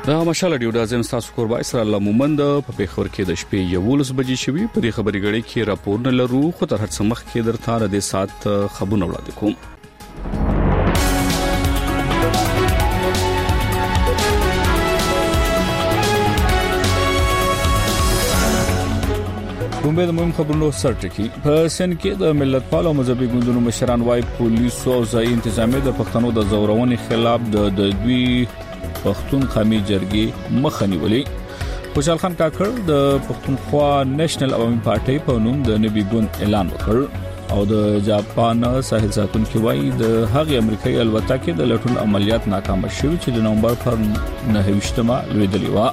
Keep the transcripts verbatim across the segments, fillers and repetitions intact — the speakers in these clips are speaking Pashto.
دا مشال ډیو د ازم تاسو کوربا اسرا الله مومند په پیښور کې د شپې یولس بجې شوي په دې خبري غړي کې راپور نه لرو خو تر هڅه مخ کې درته را دي سات خبرونه وړاندې کوم. کومه د مهم خبرونو سرټکی په سن کې د ملت پالو مذهبي ګوندونو مشران وايي پولیسو او ځای انتظامیه د پښتنو د زورونې خلاف د دوی پښتون قومي جرګې مخه نیولې. خوشحال خان کاکړ د پښتونخوا نېشنل عوامي پارټي په نوم د نوي ګوند اعلان وکړ او د جاپان ساحل ساتونکو وايي د هغې امریکایي الوتکې د لټون عملیات ناکام شوي چې د نومبر پر نهه لویدلې و.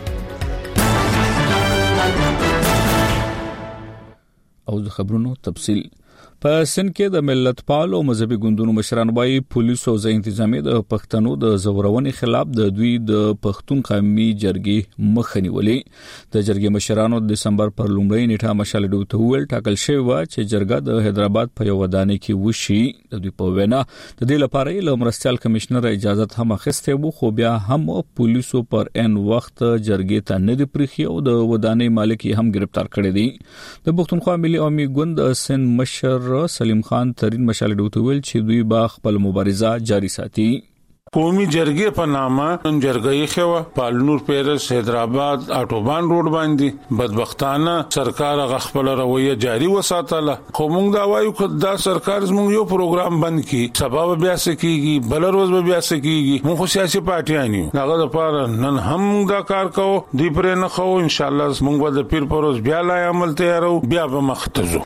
او د خبرونو تفصیل په سن کې د ملت پالو مذهبي ګوندونو مشران وايي پولیسو او ځای انتظامیه د پښتنو د زورونې خلاف د دوی د پښتون قومي جرګې مخه نیولې. د جرګې مشرانو د دسمبر پر لومړۍ نیټه مشال ډو ته ویل ټاکل شوی و چې جرګه د حیدرآباد په یو ودانۍ کې وشي. د دوی په وینا د دې لپاره له مرستيال کمشنر اجازه هم اخیسته وو خو بیا هم پولیسو پر ان وخت جرګې ته نه دی پرخي او د ودانۍ مالک هم گرفتار کړی دی. د پښتونخوا ملي عوامي ګوند سن مشر سلیم خان ترين مشال ډوته ویل چې دوی با خپل مبارزه جاری ساتي. قومي جرګې په نامه جرګې خو پالنور پیرس حیدرآباد اټوبان روډ باندې بدبختانه سرکار غخپل رویه جاری وساتله. خو موږ دا وایو چې دا سرکار زموږ یو پروګرام بند کی سبب بیا سکیږي بل روز بیا سکیږي موږ سیاسي پارټیان یو هغه لپاره نن هم دا کار کوو دی پرې نه خو ان شاء الله موږ د پیر پروز بیا لا عمل تیارو بیا به مختزو.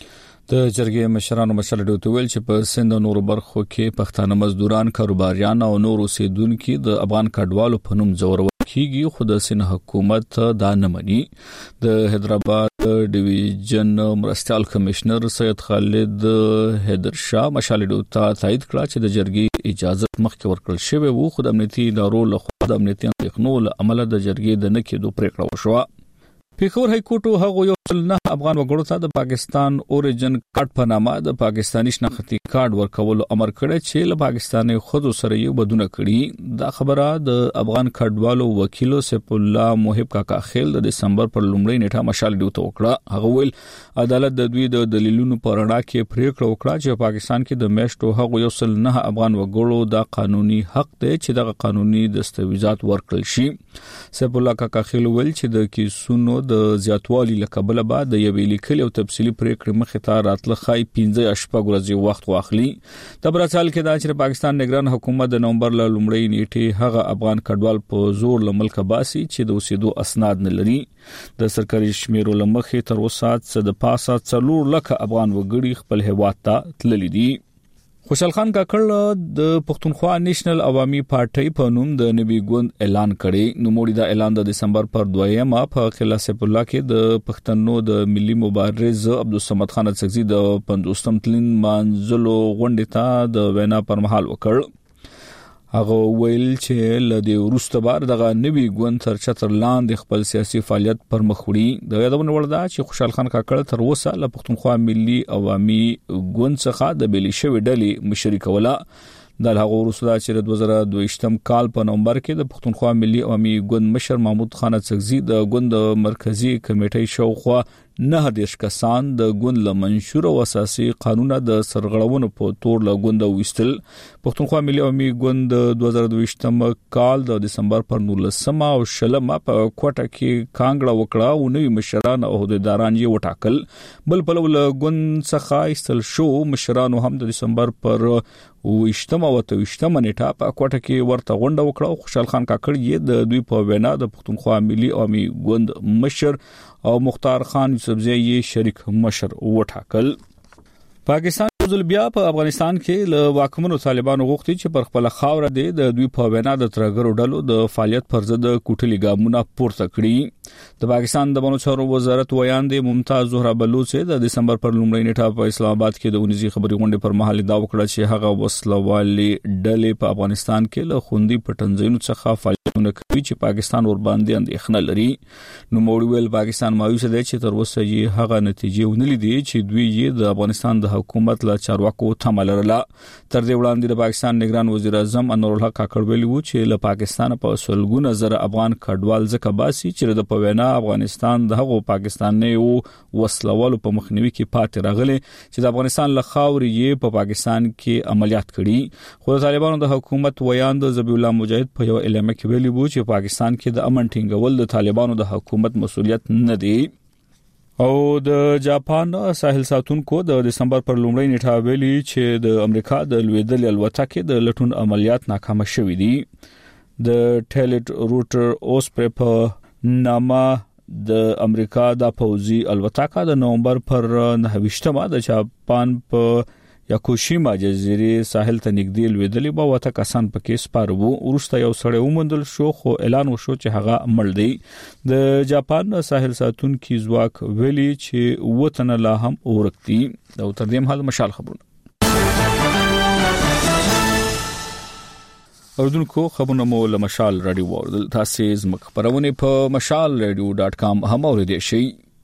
د جرګې مشرانو مشال ډوته ویل چې په سند نور برخو کې پښتانه مزدوران کاروباریان او نور اوسیدونکو د افغان کډوالو په نوم زورول کیږي خو د سند حکومت دا نه مني. د حیدرآباد ډیویژن مرستيال کمشنر سید خالد حیدرشاه مشال ډوته تایید کړ چې د جرګې اجازه مخکې ورکړل شوی وو خو د امنیتي ادارو له خوا د امنیتي اندېښنو له امله د جرګې د نه کېدو پریکړه وشوه. پیښور های کورټ هغه یو نه افغان وګړو ته د پاکستان اوریجن کارت په نامه د پاکستاني شناختی کارت ورکول امر کړی چې له پاکستاني خود سره یو بدونه کړي. دا خبره د افغان کډوالو وکیل سیف الله محب کاکا خیل د دسمبر پر لومړۍ نیټه مشال ډیوته وکړه. هغه ویل عدالت د دوی د دلیلونو پر اړه کې پریکړه وکړه چې پاکستان کې د میشتو هغه یو سل نه افغان وګړو د قانوني حق دی چې د قانوني دستاویزات ورکړل شي. سیف الله کاکا خیل ویل چې د کیسونو د زیاتوالي لکبل بعد د یوې لیکلي او تفصیلي پریکړې مخې ته راتله خای پنځه شپږ ورځې وخت واخلي. د برسال کې دا چې پاکستان نگران حکومت د نومبر ل لومړۍ نیټه هغه افغان کډوال په زور ل ملک باسي چې د اوسېدو اسناد نه لري. د سرکاري شمیرو لمخې تر اوسه څه د پاسه څلور لک افغان وګړي خپل هیواد ته تللي دي. خوشحال خان کاکړ د پښتونخوا نېشنل عوامي پارټي په نوم د نوي ګوند اعلان کړي. نو موړي دا اعلان د دسمبر پر دویمه په خلا سیف الله کې د پښتنو د ملي مبارز عبدالصمد خان څخه د پنځوستم تلین منځلو غونډه ته د وینا پر مهال وکړ. هغه ویل چې لدی ورسته بار دغه نوي ګوند تر چتر لاندې خپل سیاسي فعالیت پر مخ وړي. د یادونه ورده چې خوشحال خان کاکړ تر اوسه له پښتونخوا ملي عوامي ګوند څخه د بلی شوی ډلې مشري کوله. د هغه ورسته چې د دوه زره دوه کال په نومبر کې د پښتونخوا ملي عوامي ګوند مشر محمود خان څخه د ګوند مرکزی کمیټې شاوخوا نه دیش کسان د ګوند له منشور او اساسي قانون د سرغړونو په تور له ګوند وستل. پښتونخوا ملي عوامي ګوند دوه زره دوه کال د دسمبر پر نولسمه او شلمه په کوټه کې کانګړه وکړه او نوی مشران او عہدیداران یې وټاکل. بل په لول ګوند څخه ایستل شو مشرانو هم د دسمبر پر وشتمه او توشتمه نیټه په کوټه کې ورته غونډه وکړه. خوشحال خان کاکړ یې د دوی په وینا د پښتونخوا ملي عوامي ګوند مشر او مختار خان یوسفزئی یې شریک مشر وټاکل. پاکستان ځل بیا په افغانستان کې له واکمنو طالبانو غوښتي چې پر خپل خاور د دوی په وینا د ترګرو ډلو د فعالیت پر ضد کوټلي ګامونه پورته کړي. د پاکستان د بانو چارو وزارت ویاندې ممتاز زهرا بلوچ د دسمبر پر لومړۍ نیټه په اسلام آباد کې د اونیزي خبري غونډې پر مهال دا وکړه چې هغه وسلوالي ډلې په افغانستان کې له خوندي پټنځینو څخه فعالیتونه کوي چې پاکستان ور باندې اندېښنه لري. نو موړویل پاکستان مایوس دی چې تر اوسه یې هغه نتیجې ونلې دي چې دوی یې د افغانستان د حکومت له چارواکو تمه لرله. تر دې وړاندې د پاکستان نگران وزیر اعظم انور الحق کاکړ ویلي وو چې له پاکستان په سلګونه زره افغان کډوال ځکه باسي چې د پوینا افغانستان د هغو پاکستانیو وسلوالو په مخنیوي کې پاتې راغلي چې د افغانستان له خاورې یې په پاکستان کې عملیات کړي. خو د طالبانو د حکومت ویاند ذبیح الله مجاهد په یو اعلامیه کې ویلي وو چې پاکستان کې د امن ټینګول د طالبانو د حکومت مسؤلیت نه دی. او د جاپان ساحل ساتونکو د دسمبر پر لومړۍ نیټه ویلي چې د امریکا د لویدلې الوتکې د لټون عملیات ناکام شوي دي. د ټیلټ روټر اوس په نامه د امریکا د پوځي الوتکه د نومبر پر نهویشتمه د جاپان په یاکوشیما جزیرې ساحل ته نږدې لویدلې به وته کسان پکې سپاره وو. ورسته یو سړی ومندل شو خو اعلان وشو چې هغه مړ دی. د جاپان ساحل ساتونکو ځواک ویلي چې وطن لا هم اورکتي. دا تر دې مهال مشال خبرونه اردوونکو خبرونه مو له مشال رادیو ورل تاسو زموږ خبرونه په مشال رادیو ډاټ کام هم اوریدئ شئ.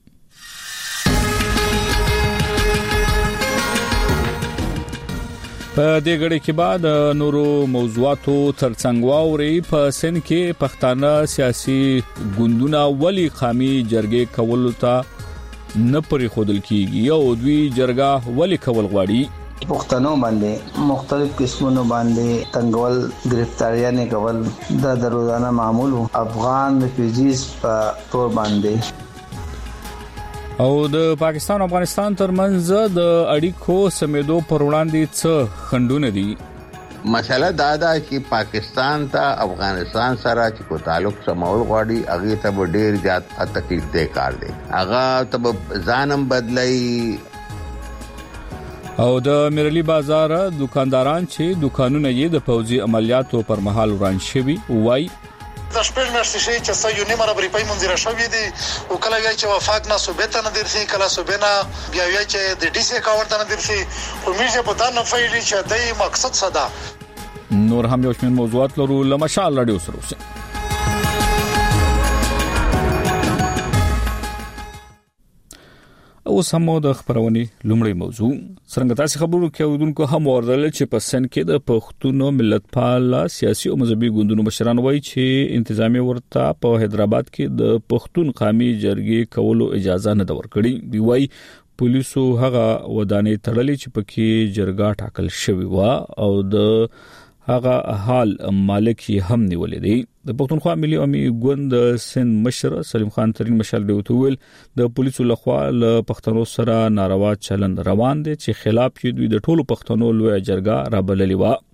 په دې غړي کې بعد نورو موضوعاتو ترڅنګ واوري په سن کې پښتانه سیاسي ګوندونه ولي قامي جرګې کول ته نه پرې خودل کیږي او دوی جرګه ولي کول غواړي. پښتنو باندې مختلف قسمونو باندې تنگول گرفتاریاں کول د روزانه معمول افغان ریفیوجیز په تور باندې او د پاکستان او افغانستان ترمنځ د اړیکو سمېدو پر وړاندې څه خنډونه دي. مسله دا ده چې پاکستان ته افغانستان سره چې کو تعلق سمول غواړي هغه ته ډېر زیات تکلیف دی کار دی. هغه ته ځانم بدلای او د میرلی بازار دکانداران چې دکانونه یې د پوځي عملیاتو پر مهال وران شوي وای د شپږ میاشتې شي چې سې یو نیمه ربري پای منځره شوې دي او کله وی چې وفاق نه صوبته نه درسي کله صوبنه بیا وی چې د ډي سي اکاونټ نه درسي خو میشه په دا نه فایلي چې دای مقصد صدا. نور هم یو شمېر موضوعات لرو لمشال رادیو سره اوسئ. اوس هم د خبرونې لومړی موضوع څنګه تاسو خبرو کې اودونکو هم ورغل چې په سن کې د پښتون ملتپال سیاسي او مذهبي ګوندونو مشران وایي چې انتظامی ورته په حیدرآباد کې د پښتون قومي جرګې کولو اجازه نه ورکړي. دی وایي پولیسو هغه ودانې تړلې چې پکې جرګه ټاکل شوی و او د هغه حال مالک هم نیولې دی. د پښتونخوا ملي عوامي ګوند سند مشر سلیم خان ترين مشال دی ویل د پولیسو لخوا له پښتنو سره ناروا چلند روان دي چې خلاف یې دوی د ټولو پښتنو لوی جرګه رابللې و.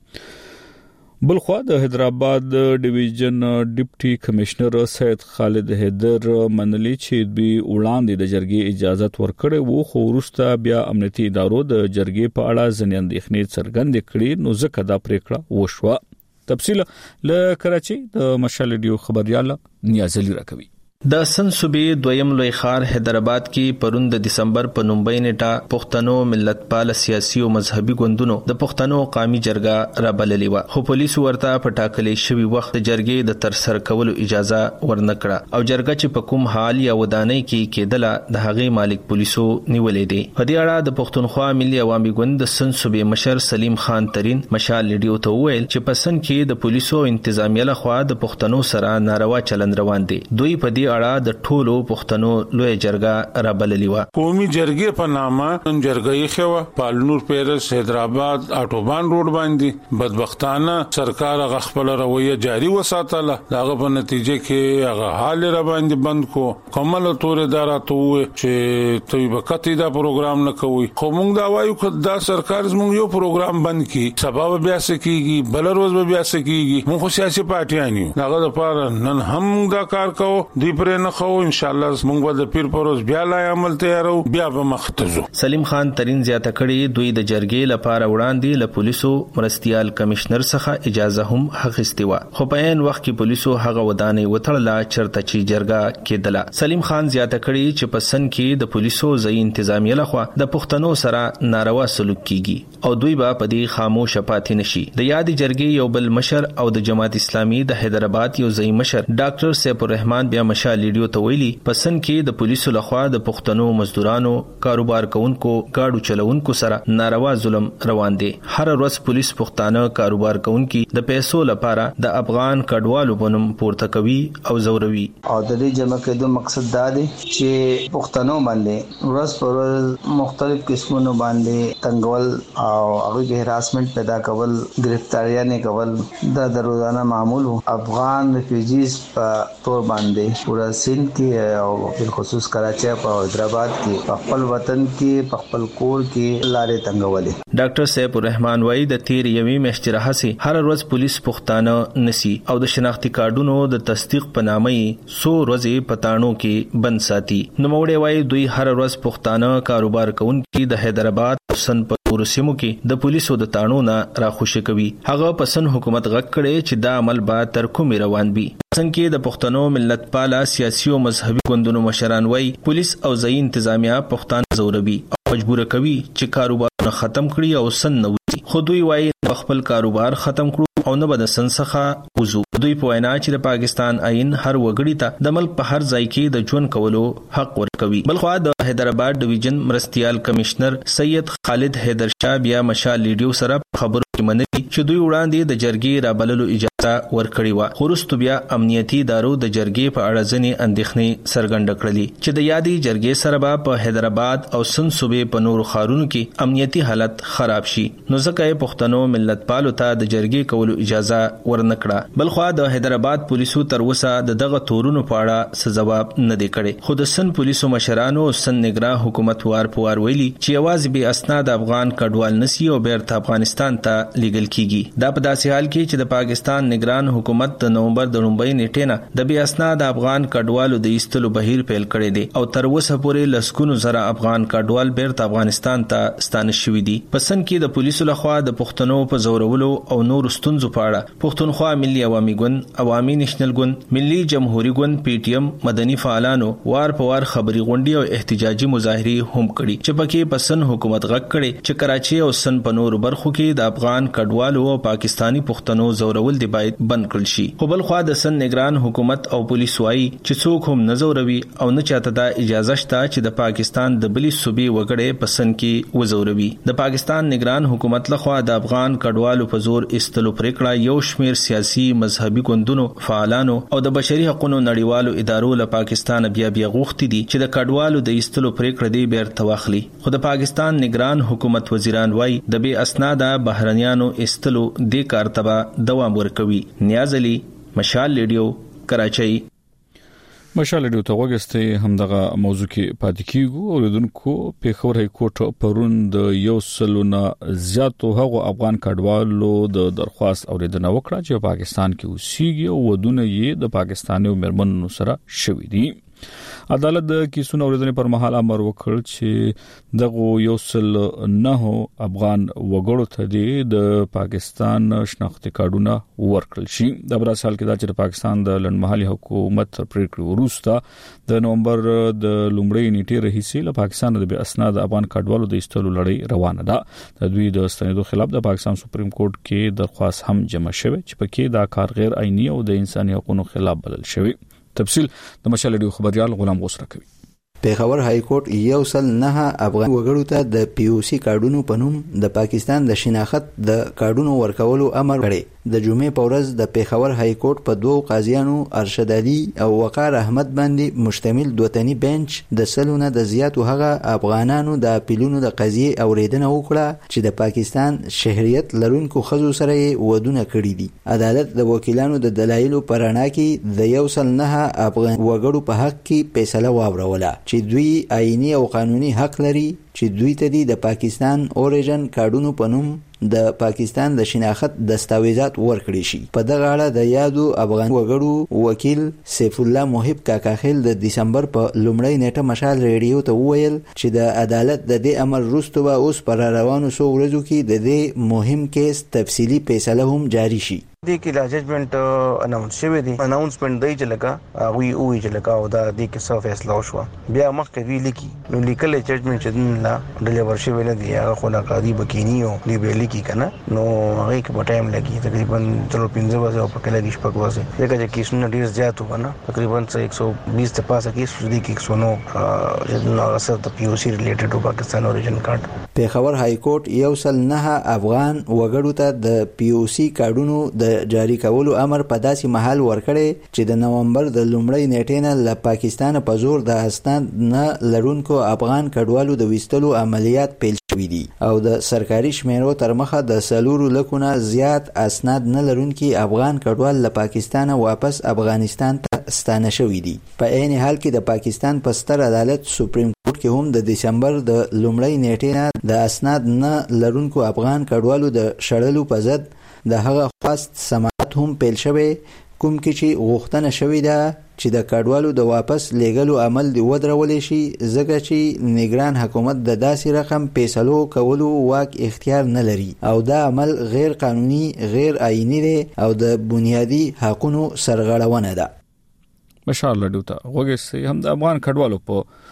بلخوا د حیدرآباد ډیویژن ډیپټي کمشنر سید خالد حیدر منلی چې دوی وړاندې د جرګې اجازه ورکړې وو خو وروسته بیا امنیتي ادارو د جرګې په اړه ځینې اندېښنې څرګندې کړې نو ځکه دا پریکړه وشوه. تفصیل له کراچي د مشال ډیو خبريال نیازلی راکوي. د سن صوبې دویم لوی ښار حیدرآباد کې پرون د دسمبر په نومبۍ نیټه پښتنو ملتپال سیاسي او مذهبي ګوندونو د پښتنو قومي جرګه رابللې و خو پولیسو ورته په ټاکلې شوی وخت جرګې د ترسره کولو اجازه ورنکړه او جرګه چې په کوم حال یا ودانۍ کې کېدله د هغې مالک پولیسو نیولې دي. په دې اړه د پښتونخوا ملي عوامي ګوند د سن صوبې مشر سلیم خان ترين مشال ریډیو ته وویل چې په سن کې د پولیسو انتظامیه لخوا د پښتنو سره ناروا چلند روان دي. دوی په دې اړه د ټولو پښتنو لوی جرګه رابللې و. قومي جرګې په نامه جرګې خو پالنور پیرس حیدرآباد اټوبان روډ باندې بدبختانه سرکار غ خپل رویه جاری وساتله. داغه په نتیجه کې هغه حال را باندې بند کو کومل تورې دراته چې توي وکټي دا پروګرام نه کوي. خو موږ دا وایو چې دا سرکار زموږ یو پروګرام بند کی سبب بیا سکیږي بل روز بیا سکیږي. موږ سیاسي پارټیان یو داغه لپاره نن هم دا کار کوو. دی پرې نه خو ان شاء الله موږ به د پیر پروز بیا لا عمل تیارو بیا به مختزو. سلیم خان ترين زیاته کړي دوی د جرګې لپاره وړاندې له پولیسو مرستيال کمشنر څخه اجازه هم اخیستې و، خو په عین وخت کې پولیسو هغه ودانې وتړله چرته چې جرګه کېدله. سلیم خان زیاته کړي چې په سن کې د پولیسو ځای انتظامیه لخوا د پښتنو سره ناروا سلوک کیږي او دوی به په دې خاموش پاتې نشي. د یاد جرګې یو بل مشر او د جماعت اسلامي د حیدرآباد یو ځای مشر ډاکټر سیف الرحمن بیا مشال لیډیو ته ویلي په سن کې د پولیسو لخوا د پښتنو مزدورانو کاروبار کوونکو گاډو چلوونکو سره ناروا ظلم روان دي. هر ورځ پولیس پښتانه کاروبار کوونکي د پیسو لپاره د افغان کډوالو بنوم پورته کوي او زوروي. او د دې جمع کېدو مقصد دا دی چې پښتنو باندې ورځ پر ورځ مختلف قسمونو باندې تنگول او هغه هراسمنت پیدا کول، گرفتاریاں کول دا د روزانه معمول افغان ریفیوجیز په تور باندې پورا سند کې او په خصوص کراچي او حیدرآباد کې په خپل وطن کې په خپل کور کې لارې تنگولې. ډاکټر سیف الرحمن وايي د تیر یوې میاشتې راهسي هر ورځ پولیس پښتانه نسی او د شناختی کارډونو د تصدیق په نامه سو ورځې پټانو کې بند ساتي. نو موړې وايي دوی هر ورځ پښتانه کاروبار کوونکي د حیدرآباد او سن په ورسمو کې د پولیسو د تانو نه راخوشي کوي. هغه پسن حکومت غږ کړي چې دا عمل به تر کومه روان وي. څنګه د پښتنو ملت پاله سیاسي او مذهبي ګوندونو مشران وايي پولیس او ځای انتظامیه پښتانه زوروي او مجبور کوي چې کاروبار ختم کړي او سن نه وي. خو دوی وايي خپل کاروبار ختم کړو او نه بد سن څخه وزو. دوی په وینا چې د پاکستان آئین هر وګړي ته د ملک په هر ځای کې د ژوند کولو حق ورکوي. بلخوا د حیدرآباد ډیویژن مرستيال کمشنر سید خالد حیدر شاه بیا مشال لیډیو سره خبرو کې منلي چې دوی وړاندې د جرګې رابللو اجازه ورکړې و، خو وروسته بیا امنیتي ادارو د جرګې په اړه ځینې اندېښنې څرګنده کړلې چې د یادې جرګې سره به په حیدرآباد او سن صوبې په نورو ښارونو کې امنیتي حالت خراب شي. نو ځکه یې پښتنو ملت پالو ته د جرګې کولو اجازه ورنکړه. بلخوا د حیدرآباد پولیسو تر اوسه د دغه تورونو په اړه څه ځواب نه دی کړی. خو د سن پولیسو مشرانو سن نگران حکومت وار په وار ویلي چې یوازې به اسناد افغان کډوال نسی او بیرته افغانستان ته لیږل کیږي. دا په داسې حال کې چې د پاکستان نگران حکومت د نومبر د لومړۍ نیټې نه د بې اسناد افغان کډوالو د ایستلو بهیر پیل کړی دی او تر اوسه پورې لسګونو زره افغان کډوال بیرته افغانستان ته ستانه شوي دي. په سن کې د پولیسو لخوا د پښتنو په زورولو او نورو ستونزو په اړه پښتونخوا ملي عوامي ګوند، عوامي نېشنل ګوند، ملي جمهوریت ګوند، پی ټی ایم، مدني فعالانو وار په وار خبري غونډې او احتجاجي مظاهرې هم کړي چې پکې په سن حکومت غږ کړي چې کراچي او سن په نورو برخو کې د افغان کډوالو او پاکستانی پښتنو زورول دی باید بند کړل شي. خو بل خوا د سن نگران حکومت او پولیس وايي چې څوک هم نه زوروي او نه چاته دا اجازه شته چې د پاکستان د بلی صوبې وګړي په سن کې وزوروي. د پاکستان نگران حکومت لخوا د افغان کډوالو په زور استلو پریکړه یو شمیر سیاسي مذهبي ګوندونو فعالانو او د بشري حقوقو نړیوالو ادارو له پاکستان بیا بیا غوښتي دي چې د کډوالو د استلو پریکړه دی بیرته واخلي. خو د پاکستان نگران حکومت وزیران وايي د بې اسناده بهرنیانو استلو د کار تبا دوام ورکوي. نیاز علي، مشال لیډیو، کراچۍ. مشال لیډیو ته وګستې هم دغه موضوع کې پاتې کیږو. اوریدونکو پیښور های کورټ پرون د یو سلونه زیاتو هغو افغان کډوالو د درخواست اوریدنه وکړه چې پاکستان کې اوسېږي او ودونه یې د پاکستاني مېرمنو سره شوي دي. عدالت د کیسونو اوریدنې پر مهال امر وکړ چې دغه یو سل نه افغان وګړو ته د پاکستان شناختی کارډونه ورکړل شي. د براسال کې دا چې پاکستان د لنډمهالي حکومت پریکړه وروسته د نومبر د لومړۍ نیټې راهیسې له پاکستان د بې اسناد افغان کډوالو د ایستلو لړۍ روانه ده. د دوی د ستنېدو خلاف د پاکستان سپریم کورټ کې درخواست هم جمع شوه چې پکې دا کار غیر آئینی او د انساني حقوقو خلاف بلل شوی. تفصیل د مشال لیډیو خبريال غلام غوسره کوي. پیښور های کورټ یو سل نه افغان وګړو ته د پی او سی کارډونو په نوم د پاکستان د شناخت د کارډونو ورکولو امر کړی. د جمعې په ورځ د پیښور های کورټ په دوو قاضیانو ارشد علي او وقار احمد باندې مشتمل دوتنی بنچ د سلونه د زیاتو هغه افغانانو د اپیلونو د قضیې اوریدنه وکړه چې د پاکستان شهریت لرونکو ښځو سره ودونه کړي دي. عدالت د وکیلانو د دلایلو په رڼا کې د یو سل نه افغان وګړو په حق کې فیصله واوروله چې دوی آئینی او قانوني حق لري چې دوی ته د پاکستان اوریجن کارډونو په نوم د پاکستان د شناخت دستاویزات ورکړي شي. په دغه اړه د یادو افغان وګړو وکیل سیف الله محب کاکاخیل د دسمبر په لومړۍ نیټه مشال ریډیو ته وویل چې د عدالت د دې امر وروسته به اوس پر روانو څو ورځو کې د دې مهم کیس تفصیلی فیصله هم جاری شي. دې کې د ججمنټ اناونس شوی دی. اناونسمنت دی چې لکه وی او وی چې لکه او دا دې کې څه فیصله وشو. بیا مخکې وی لیکي نو لیکل ججمنټ چې نه ډیلیور شوی نه دی هغه خو نه قاضي بکینیو دی به لیکي کنه نو هغه کې په ټایم لګي تقریبا تر پنځه ورځې په کې لګي شپږ ورځې دغه چې کیسونه ډیر زیات وونه تقریبا ایک سو بیس ته پاسه کیس دي کې ایک سو نو نو اثر د پی او سی ریلیټډ ټو پاکستان اوریجن کارت. پیښور های کورټ یو سل نه افغان وګړو ته د پی او سی کارډونو د جاری کولو امر په داسې محل ورکړي چې د نومبر د لومړۍ نیټې نه له پاکستان په زور د اسناد نه لرونکو افغان کډوالو د ویستلو عملیات پیل شوي دي او د سرکاري شمیرو تر مخه د سلورو لکونه زیات اسناد نه لرونکي افغان کډوال له پاکستان واپس افغانستان ته ستانه شوي دي. په عین حال کې د پاکستان په ستر عدالت سپریم کورټ کې هم د دسمبر د لومړۍ نیټې نه د اسناد نه لرونکو افغان کډوالو د شړلو په ضد د هغه خواست سماعت هم پیل شوی کوم کې چې غوښتنه شوې ده چې د کډوالو د واپس لیږلو عمل دی ودرولې شي ځکه چې نگران حکومت د داسې رقم فیصلو کولو واک اختیار نه لري او دا عمل غیر قانوني غیر آئینی دی او د بنیادی حقوقو سرغړونه ده. مشال لډوتا وګورئ هم د افغان کډوالو په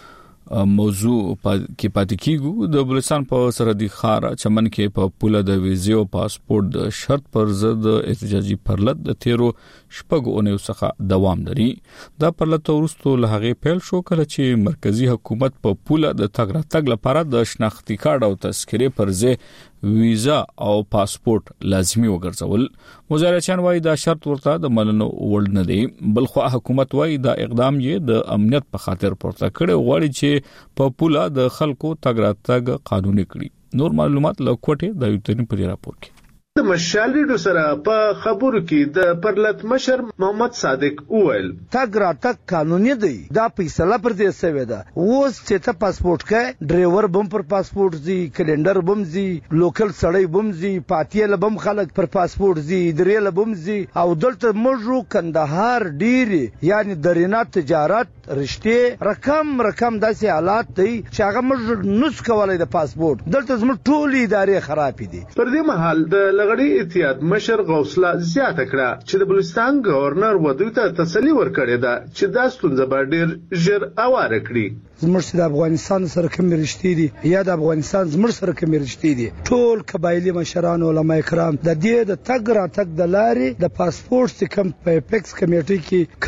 موضوع کې پاتې کیږو. د بلوچستان په سرحدي ښار چمن کې په پوله د ویزې او پاسپورت د شرط پر ضد احتجاجي پرلط د تیرو شپږو اونیو څخه دوام لري. دا پرلط وروسته له هغې پیل شو کله چې مرکزی حکومت په پوله د تګ راتګ لپاره د شناختی کارت او تذکرې پر ځای ویزا او پاسپورت لازمي وګرځول. مظاهرچیان وايي دا شرط ورته د منلو وړ نه دی. بلخو حکومت وايي دا اقدام یې د امنیت په خاطر پورته کړی غواړي چې په پوله د خلکو تګ راتګ قانوني کړي. نور معلومات له کوټه د یوتنی پر راپور کې د مشال ریډیو سره په خبرو کې د پرلط مشر محمد صادق وویل تګ راتګ قانوني دی. دا فیصله پر دې شوې ده. اوس چې ته پاسپورت کې ډرایور بم پر پاسپورت زی کلندر بم زی لوکل سړی بم زی پاتیل بم خلک پر پاسپورت زی دریل بم زی او دلته موږ کندهار ډیر یعنی درینه تجارت رشته رقم رقم داسې حالات دی چې هغه موږ نس کولای د پاسپورت دلته زموږ ټولې ادارې خراب دي. پر دې محل د لغړی اتحاد مشر غوثله زیاته کړه چې د بلوچستان گورنر ودوی ته تسلی ورکړې ده چې دا ستونزه به ډیر ژر اواره کړي. زموږ د افغانستان سره کوم رشتې دي یا د افغانستان زموږ سره کوم رشتې دي ټول قبایلی مشران علما کرام د دې د تګ راتګ د لارې د پاسپورت کم په پیکس کمیټې کې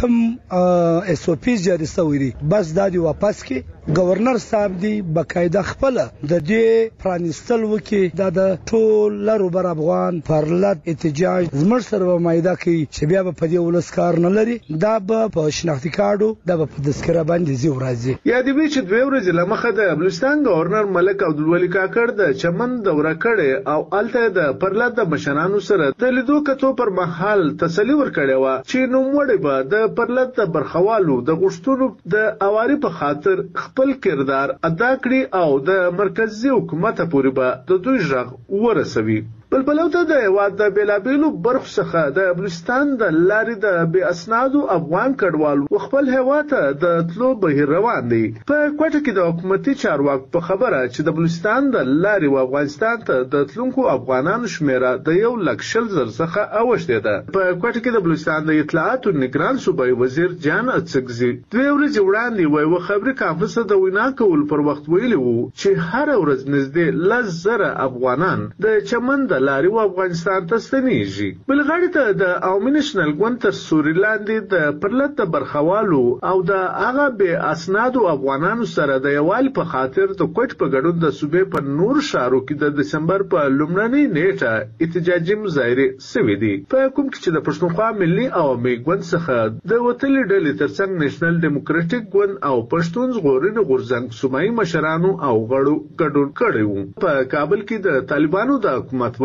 کم اس او پی جاری شوی دی بس دا دی واپس کې گورنر صاحب دی بقاعده خپل د دې پرانستل وکي د ټول لرو بر افغان پرلط احتجاج زموږ سره مایده کوي چې بیا په دې ولسکار نه لري دا په شناختی کارډو دا په تذکره باندې زی ورازي. یا دی چې دوه ورځې لمخه د بلوچستان گورنر ملک عبدالولي کاکړ د چمن دوره کړې او الته د پرلط د مشرانو سره د لیدو کتو پر مهال تسلی ورکړې و چې نو وړي به د پرلط د برخوالو د غشتونو د اواري په خاطر خپل کردار ادا کړي او د مرکزی حکومت پورې به د دوی ژغ ورسوي. بلبلو ته د هیواد د بیلابیلو برخو څخه د بلوچستان د لارې د بې اسنادو افغان کډوالو خپل هیواد ته د تلو بهیر روان دي. په کوټه کې د حکومتي چارواکو په خبره چې د بلوچستان د لارې و افغانستان ته د تلونکو افغانانو شمیره د یو لک شل زر څخه اوښتې ده. په کوټه کې د بلوچستان د اطلاعاتو نگران صوبایي وزیر جان اڅکزي دوه ورځې وړاندې وایي خبري کانفرنس د وینا کول پر وخت ویلي وو چې هر ورځ نږدې لس زره افغانان د چمن د لاري و افغانستان ته ستنیږي. بلغړی ته د عوامي نېشنل ګوند تر سوري لاندې د پرلط د برخوالو او د هغه بې اسنادو افغانانو سره د یووالي په خاطر د کوټ په ګډون د صوبې په نور ښارو کې د دسمبر په لومړنۍ نیټه احتجاجي مظاهرې سوي دي. په کوم کې چې د پښتونخوا ملي عوامي ګوند څخه د وتلې ډلې ترڅنګ نېشنل ډیموکراټیک ګوند او پښتون ژغورنې غورځنګ سومایي مشرانو او غړو ګډون کړی وو. په کابل کې د طالبانو د حکومت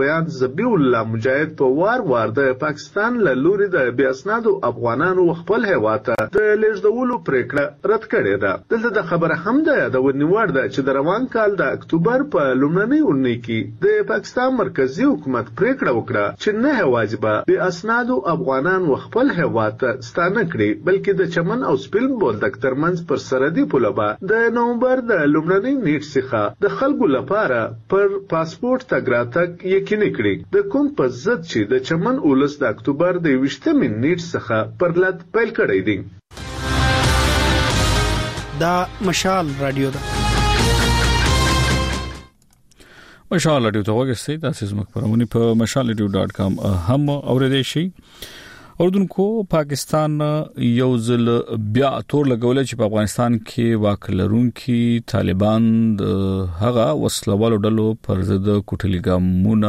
ویان ذبیح الله مجاهد په وار وار د پاکستان له لوري د بې اسنادو افغانانو خپل هیواد ته د لیږدولو پریکړه رد کړې ده. دلته د خبره هم ده یادونې وړ ده چې د روان کال د اکتوبر په لومړنۍ اونۍ کې د پاکستان مرکزی حکومت پریکړه وکړه چې نه یوازې به بې اسنادو افغانان خپل هیواد ته ستانه کړي بلکې د چمن او سپین بولدک ترمنځ پر سرحدي پوله به د نومبر د لومړنۍ نیټ څخه د خلکو لپاره پر پاسپورت تګ راتګ یقیني کړي. د کوم په ضد چې د چمن اولس د اکتوبر د یوویشتمې نیټ څخه پر لد پیل کړی دی. دا مشال رادیو ده. مشال رادیو ته وګورئ، تاسو زموږ پروګرام په مشال رادیو ډاٹ کام هم اوریدئ شئ. اردوونکو پاکستان یو ځل بیا تور لګول چې په افغانستان کې واک لرونکي طالبان هغه وسلوالو ډلو پر ضد کوټلي ګامونه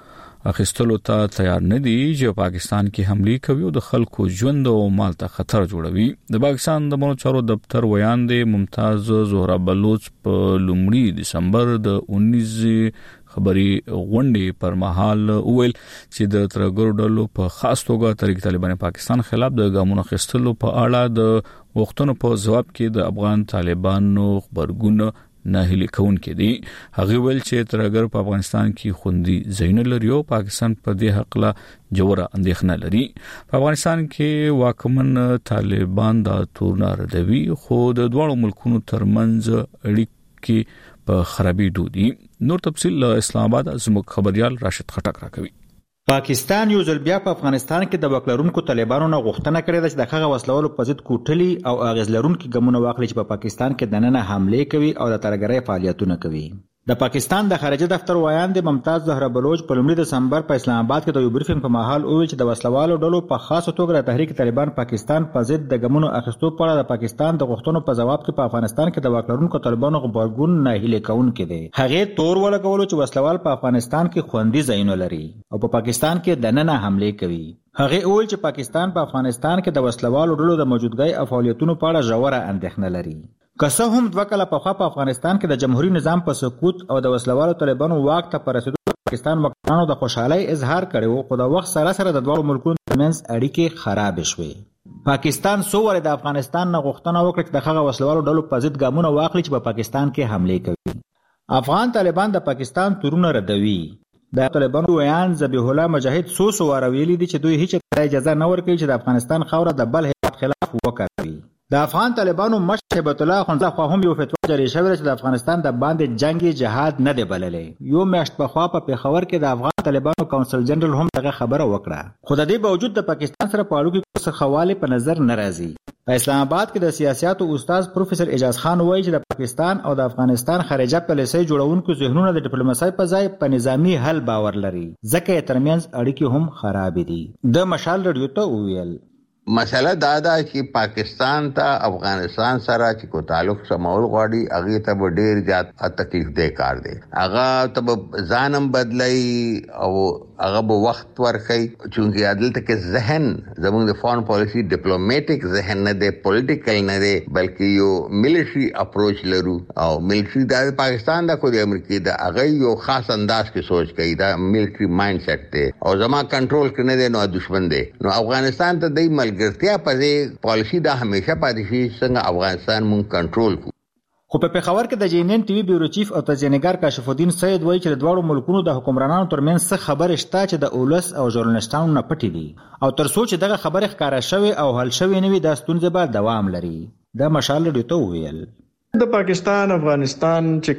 اخیستلو ته تیار نه دي چې پاکستان کې حمله کوي او د خلکو ژوند او مال ته خطر جوړوي. د پاکستان د مونږ چارو دفتر ویاندې ممتاز زهرا بلوچ په لومړي دسمبر د انیس خبري غونډې پر مهال ویل چې د ترګر ډلو په خاص توګه تحریک طالبان پاکستان خلاف د ګامونو خستلو په اړه د وختونو په جواب کې د افغان طالبانو خبرګون نه هلي کون کې دي. هغه ویل چې ترګر په افغانستان کې خوندي زین لري او پاکستان په دې حق لا جوړه اندېښنه لري. په افغانستان کې واکمن طالبان د تورنار دوی خو د دوه ملکونو ترمنځ اړیکې په خرابې دودي. نور تفصیل اسلام آباد زموږ خبريال راشد خټک راکوي. پاکستان یو ځل بیا په افغانستان کې د وکلرونکو طالبانو نه غوښتنه کړې ده چې د هغه وسلوالو په ضد کوټلي او اغیز لرونکي ګامونه واخلي چې په پاکستان کې دننه حمله کوي او د ترګرۍ فعالیتونه کوي. د پاکستان د خارجه دفتر ویاند ممتاز زهرا بلوچ په لومړي دسمبر په اسلام آباد کې د یو بریفینګ په مهال وویل چې د وسلوالو ډلو په خاصه توګه د تحریک طالبان پاکستان په ضد د ګامونو اخیستو په اړه د پاکستان د غوښتنو په جواب کې په افغانستان کې د واکلرونکو طالبانو غبرګون نه هلي کوونکی دی. هغه تور ولګولو چې وسلوال په افغانستان کې خوندي ځایونه لري او په پاکستان کې دننه حمله کوي. هغه وویل چې پاکستان په افغانستان کې د وسلوالو ډلو د موجودګۍ او فعالیتونو په اړه ژوره اندېښنه لري. که څه هم دوه کاله پخوا په افغانستان کې د جمهوریت نظام په سقوط او د وسلوالو طالبانو واک ته په رسیدو پاکستان واکمنانو د خوشحالۍ اظهار کړی خو د وخت سره سره د دواړو ملکونو ترمنځ اړیکې خراب شوې. پاکستان څو واره د افغانستان نه غوښتنه وکړه چې د هغه وسلوالو ډلو په ضد ګامونه واخلي چې په پاکستان کې حمله کوي. افغان طالبان د پاکستان تورونه ردوي. د طالبانو ویان ذبیح الله مجاهد څو څو واره ویلي دي چې دوی هیڅ اجازه نه ورکوي چې د افغانستان خاوره د بل هیواد خلاف وکړي. د افغان طالبانو مشر هیبت الله خنزا خو هم یو فتوا جاری شوې چې د افغانستان د باندې جنگي جهاد نه دی بللې. یو میاشت په خوا په پیښور کې د افغان طالبانو کونسل جنرال هم دغه خبره وکړه خو د دې باوجود د پاکستان سره په اړیکو کې څه خواله په نظر نه راځي. په اسلام آباد کې د سیاستو استاد پروفیسور اجاز خان وایي چې د پاکستان او د افغانستان خارجه پالیسي جوړونکو ذهنونه د ډیپلوماسۍ په ځای په نظامی حل باور لري ځکه یې ترمنځ اړیکې هم خراب دي. د مشال رادیو ته ویل مسله دا ده چې پاکستان ته افغانستان سره چې کو تعلق سمول غواړي هغه ته ډېر زیات تکلیف دی کار دی. هغه ته ځانم بدلای او هغه به وخت ورکړي چې عدالت کې ذهن زموږ د فارن پالیسی ډیپلوماټیک ذهن نه دی، پولیټیکل نه دی، بلکې یو ملټری اپروچ لرو او ملټری د پاکستان د کو د امریکا د هغه یو خاص انداز کې سوچ کوي دا ملټری مایند سیټ دی او زما کنټرول کې نه دی نو دشمن دی. نو افغانستان ته د ملګرتیا په دې پالیسی دا همیشه پاتې شي څنګه افغانستان مونږ کنټرول کو. خو په پیښور کې د جینن ټي وی بیورو چیف او تجزیه‌نګار کاشف الدین سید وایي چې د دواړو ملکونو د حکمرانانو ترمنځ څه خبرې شته چې د اولس او ژورنالستانو نه پټې دي او تر څو چې دغه خبرې ښکاره شوي او حل شوي نه وي دا ستونزې به دوام لري. د مشال رادیو ته وویل د پاکستان افغانستان چې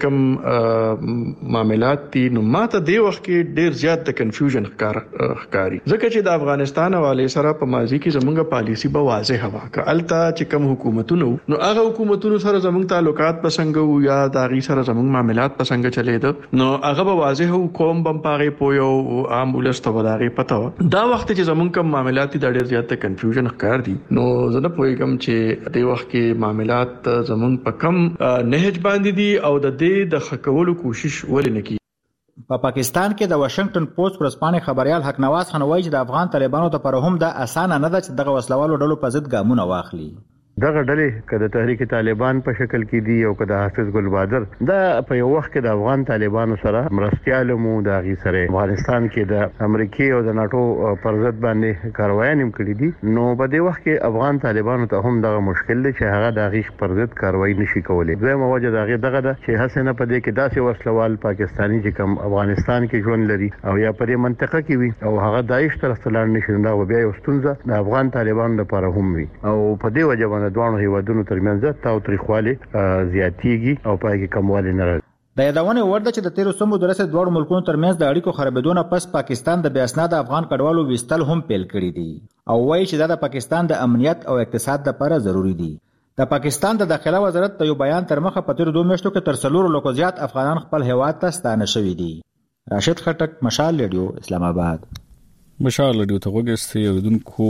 کوم معاملات دي نو ماته دی وخت کې ډیر زیات د کنفیوژن ښکار ښکاری ځکه چې د افغانستان حواله سره په ماضي کې زموږه پالیسی به واضح هوا ک التا چې کوم حکومتونو نو هغه حکومتونو سره زموږ تعلقات پسنګ یا د غي سره زموږ معاملات پسنګ چلید نو هغه به واضح او کوم بم پاره پویو عام ولست وداري پته دا وخت چې زموږ کوم معاملات د ډیر زیات کنفیوژن ښکار دي نو زه نه پوهیږم چې د وخت کې معاملات زموږ په کم نهج باندې دي او د دې د خکولو کوشش ولې نه کوي. په پاکستان کې د واشنگټن پوسټ ورځپاڼې خبريال حق نواز خان وایي چې د افغان طالبانو لپاره هم دا اسانه نه ده چې دغه وسلوالو ډلو په ضد ګامونه واخلي. دغه ډلې کله تحریک طالبان په شکل کې دی او کله حافظ ګل بادر دا په یو وخت کې د افغان طالبانو سره مرستيال مو د غي سره افغانستان کې د امریکای او د ناتو پر ضد باندې کاروایي نیم کړې دي نو په دې وخت کې افغان طالبانو ته هم دغه مشکل دی چې هغه د غي پر ضد کاروایي نشي کولای زه موجه دغه دغه د چې حسنه په دې کې داسې وسلوال پاکستاني چې کوم افغانستان کې ژوند لري او یا په دې منطقه کې وي او هغه داعش طرف ته لاړ نشي دا بیا یو ستونزه د افغان طالبانو لپاره هم وي او په دې وجه باندې دوه هیوادونو ترمنځ تاوتریخواله زیاتیږي او پای کې کموالی نه راځي. د یادونه ورده چې د تیرو سمو درسه دوه ملکونو ترمنځ د اړیکو خرابېدونه پس پاکستان د بیا اسناد افغان کډوالو وستل هم پیل کړی دي او وایي چې دا د پاکستان د امنیت او اقتصاد لپاره ضروری دي. د پاکستان د داخله وزارت د یو بیان تر مخه په تیرو دوه میاشتو کې تر څلورو لکو زیات افغانان خپل هیواد ته ستانه شوي دي. راشد خټک، مشال ریډیو، اسلام آباد. مشال ریډیو ته وګورئ یوډونکو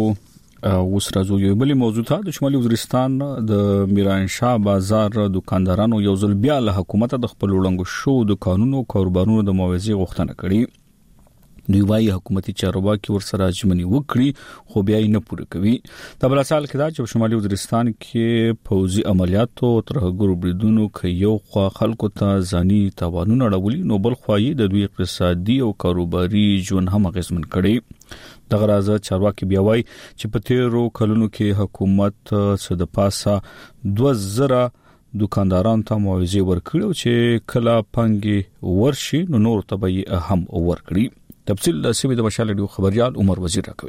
اوس راځو یو بل موضوع ته د شمالي وزیرستان د میرانشاه بازار دکاندارانو یو ځل بیا له حکومت د خپل وړاندو شو د قانونو کاروبارونو د موازی غوښتنه کړې. دوی وايي حکومتي چارواکي ورسره اجمنی وکړي خو بیا یې نه پوره کوي. د بل سال کې دا چې شمالي وزیرستان کې پوځي عملیاتو تر هغو بریدونو کې یو خوا خلکو ته ځاني تاوانونه اړولي نو بل خوا یې د دوی اقتصادي او کاروباري ژوند هم اغیزمن کړي. دغه راځه چارواکي بیا وایي چې په تیرو کلونو کې حکومت څه د پاسه دوه زره دکاندارانو ته معاوضه ورکړي چې کله پنګي ورشي نو نور تبعي هم ورکړي. تفصیل د سیمې د مشال ډیو خبريال عمر وزیر راکوي.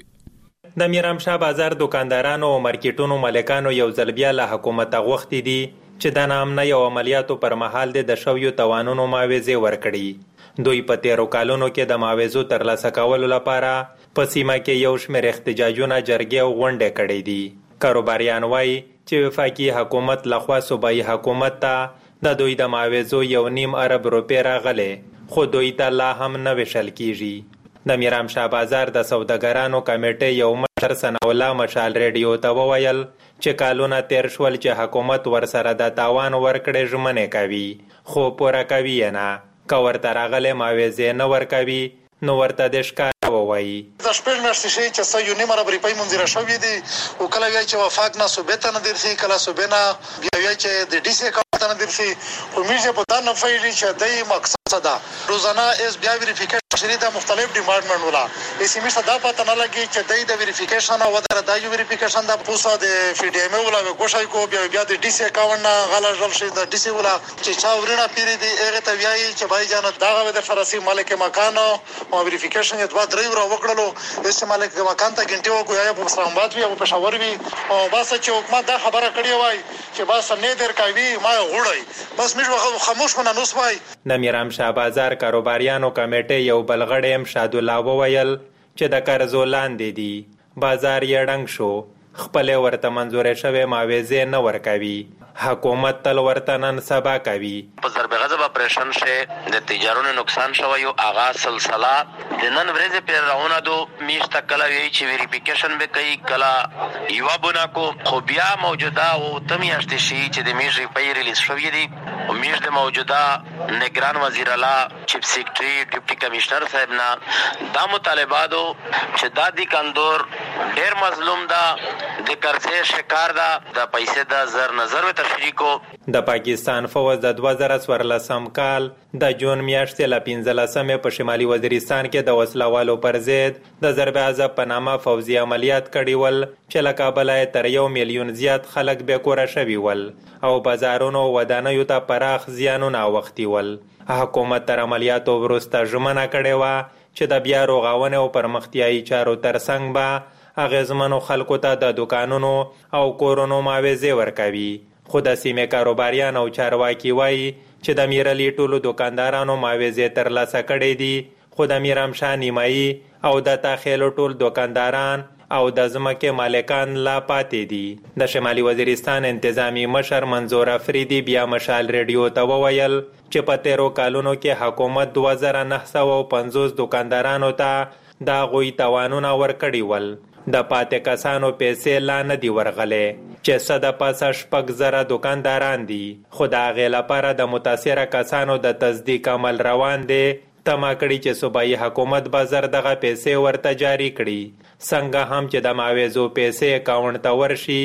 د میرامشاه بازار دکاندارانو او مارکیټونو مالکانو یو ځل بیا له حکومت غوښتي دي چې د نامنه یو عملیاتو پر مهال د شویو توانونو معاوضه ورکړي. دوی په تیرو کالونو کې د معاوضو ترلاسه کولو لپاره په سیمه کې یو شمېر احتجاجونه جرګې او غونډې کړې دي. کاروباریان وایي چې وفاقي حکومت لخوا صوبایي حکومت ته د دوی د معاوضو یو نیم ارب روپۍ راغلې خو دوی ته لا هم نه ویشل کیږي. د میرامشاه بازار د سوداګرانو کمیټې یو مشر ثناءالله مشال ریډیو ته وویل چې کالونه تیر شول چې حکومت ورسره د تاوان ورکړې ژمنې کوي خو پوره کوي نه. که ورته راغلې معاوضې نه ورکوي نو ورته د ښکاره ووایي. د شپږ میاشتې شي چې څه یو نیمه ربع روپۍ منظوره شوې دي او کله وایي چې وفاق نه صوبې ته نه درسي کله صوبې نه بیا وایي چې د ډي سي اکاونټ ته نه درسي خو موږ په دا نه فایلي چې دی مقصد څه ده روزانه اس بیا ویریفیکیشن شری د مختلف ډیپارټمنټ ولا اسی میسته دا پته نه لګي چې دی د ویریفیکیشن او د دایو ویریفیکیشن د پوسا د فی ډی ام ولا کوشای کو بیا بیا د ډي سي اکاونټ نه غلا جوړ شي د ډي سي ولا چې چا ورنه پیری دی هغه ته وایي چې بای جان دا د فرسي مالک مکان او ویریفیکیشن یې دوه درې ورو وکړلو اس مالک مکان ته ګنټي وکړو یا په اسلام آباد وی او پېښور وی او بس چې حکومت دا خبره کړې وای چې بس نه در کوي ما غوړی بس موږ خاموش ونه نوس وای. د میرامشاه بازار کاروباریانو کمیټې یو بلغړی ام شاد الله وویل چې د قرضو لاندې دي بازار یې ډنګ شو خپل ورته منظور شوی معاوضه نه ورکوي. حکومت تل ورته نن سبا کوي. په ضرب غضب اپریشن شه د تجارونو نقصان شوی او آغا سلسله د نن ورځې پر راونه دو میشت کله وی چې ویریفیکیشن به کوي کلا یو بنا کو خو بیا موجوده او تمیاشت شي چې د میژ په ریلیز شوی دی او میژ د موجوده نگران وزیر اعلی چیف سیکریټری ډیپټي کمشنر صاحب نه دا مطالباتو چې دا د کندور ډیر مظلوم دا د قرضې شکار دا د پیسې د زر نظر تشریکو. د پاکستان فوج د دوه زره څوارلسم کال د جون میاشتې له پنځلسمې په شمالي وزیرستان کې د وسلوالو پر ضد د ضرب عذاب په نامه فوځي عملیات کړي ول چې له کابله تر یو میلیون زیات خلک بې کوره شوي ول او بازارونو ودانیو ته پراخ زیانونه اوښتي ول. حکومت تر عملیاتو وروسته ژمنه کړې وه چې د بیا رغونې او پرمختیایي چارو ترڅنګ به اغیزمنو خلکو ته د دوکانونو او کورونو معاوضې ورکوي. خو د سیمې کاروباریان او چارواکي وایي چې د میرالي ټولو دوکاندارانو معاوضې ترلاسه کړې دي خو د میرامشاه نیمایي او د تاخیلو ټول دوکانداران او د ځمکې مالکان لا پاتې دي. د شمالي وزیرستان انتظامی مشر منظور افریدي بیا مشال ریډیو ته وویل چې په تیرو کالونو کې حکومت دوه زره نهه سوه پنځوس دوکاندارانو ته د هغوی توانونه ورکړي ول. د پاتې کسانو پیسې لا نه دي ورغلې چې څه د پاسه شپږ زره دوکانداران دي خو د هغې لپاره د متاثره کسانو د تصدیق عمل روان دی. تمه کړي چې صوبایي حکومت به زر دغه پیسې ورته جاري کړي څنګه هم چې د معاوضو پیسې اکاونټ ته ورشي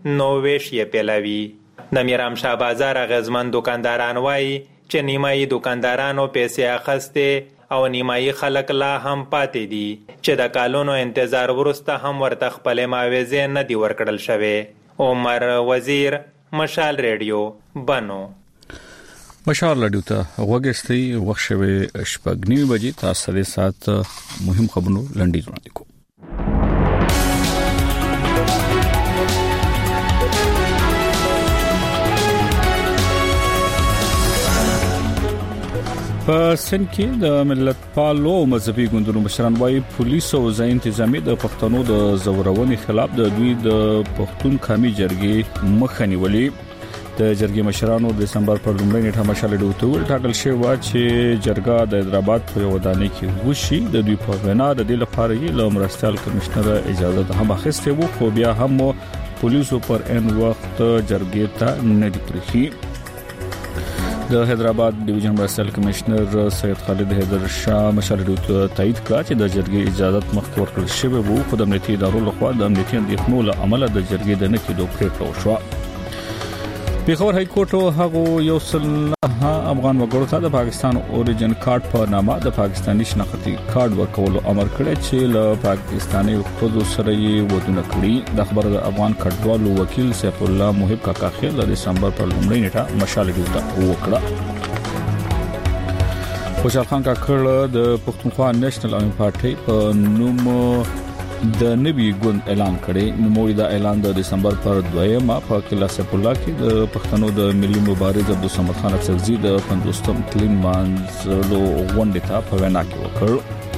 نو ویش یې پیلوي. د میرام شاه بازار اغیزمن دکانداران وایي چې نیمایي دکاندارانو پیسې اخیستې او نیمایي خلک لا هم پاتې دي چې د کالونو انتظار وروسته هم ورته خپلې معاوضې نه دي ورکړل شوې. عمر وزیر، مشال ریډیو، بنو. مشال ریډیو ته وګورئ، وخت شوی شپږ نیمې بجې. تاسو د سات مهم خبرونو لنډیز وړاندې کوو. په سند کې د ملت پالو مذهبي ګوندونو مشران وايي پولیس او ځای انتظامی د پښتنو د زورونې خلاف د دوی د پښتون قومي جرګې مخه نیولې. د جرګې مشرانو د دسمبر پر لومړۍ نیټه مشال ډیو ته ول ټاکل شوی و چې جرګه د حیدرآباد په یو ودانۍ کې وشي. د دوی په وینا د دې لپاره یې له مرستیال کمشنر اجازه هم اخیستې وو، خو بیا هم پولیسو پر ان وخت جرګې ته نه دی پریښی. د حیدرآباد ډیویژن مرستیال کمشنر سید خالد حیدر شاه مشال ډیو ته تایید کړ چې د جرګې اجازه مخکې ورکړل شوی وو، خو د امنیتي ادارو لخوا د امنیتي اندېښنو له امله د جرګې د نه کېدو پریکړه وشوه. پیښور های کورټ هغه یو سل افغان وګړو ته د پاکستان اوریجن کارت په نامه د پاکستاني شناختی کارت ورکولو امر کړی چې له پاکستاني خود سره یې ودونه کړي. د خبر د افغان کډوالو وکیل سیف الله محب کاکا خیل د دسمبر پر لومړۍ نیټه مشال ډیو ته وکړه. خوشحال خان کاکړ د پښتونخوا نېشنل ارمي پارټي په نوم د نوي ګوند اعلان کړي. نوموړي دا اعلان د دسمبر پر دویمه په کلا سیف الله کې د پښتنو د ملي مبارز عبدالصمد خان اڅکزي د پنځوستم کلین مانځلو غونډې ته په وینا کې وکړ.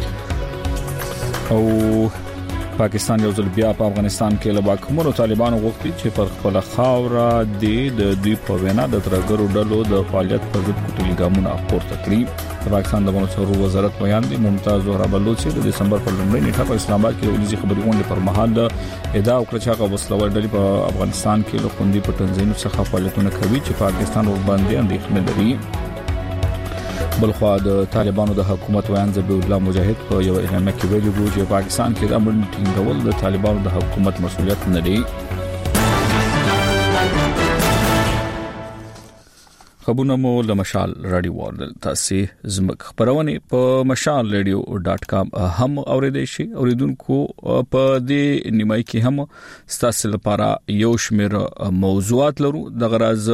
او پاکستان یو ځل بیا په افغانستان کې له واکمنو طالبانو غوښتي چې پر خپل خاوره د دوی په وینا د ترګرو ډلو د فعالیت پر ضد کوټلي ګامونه پورته کړي. د پاکستان د بنسټونو وزارت بیان دی ممتاز زهرا بلوچ د دسمبر پر لومړۍ نیټه په اسلام آباد کې د ولسی خبري غونډې پر مهال د ادعا وکړه چې هغه وسلوال ډلې په افغانستان کې له خوندي پټنځینو څخه فعالیتونه کوي چې پاکستان ور باندې اندېښنه لري. بلخوا د طالبانو د حکومت ویان ذبیح الله مجاهد په یو اعلامیه کې ویلي وو چې پاکستان کې د امن ټینګول د طالبانو د حکومت مسؤلیت نه دی. خبرونه مو له مشال رادیو وردل. تاسو زموږ خبرونه په مشال رادیو ډاټ کام هم اوریدئ شئ. اوریدونکو په دې نیمای کې هم تاسو لپاره یو شمېر موضوعات لرو. د غراز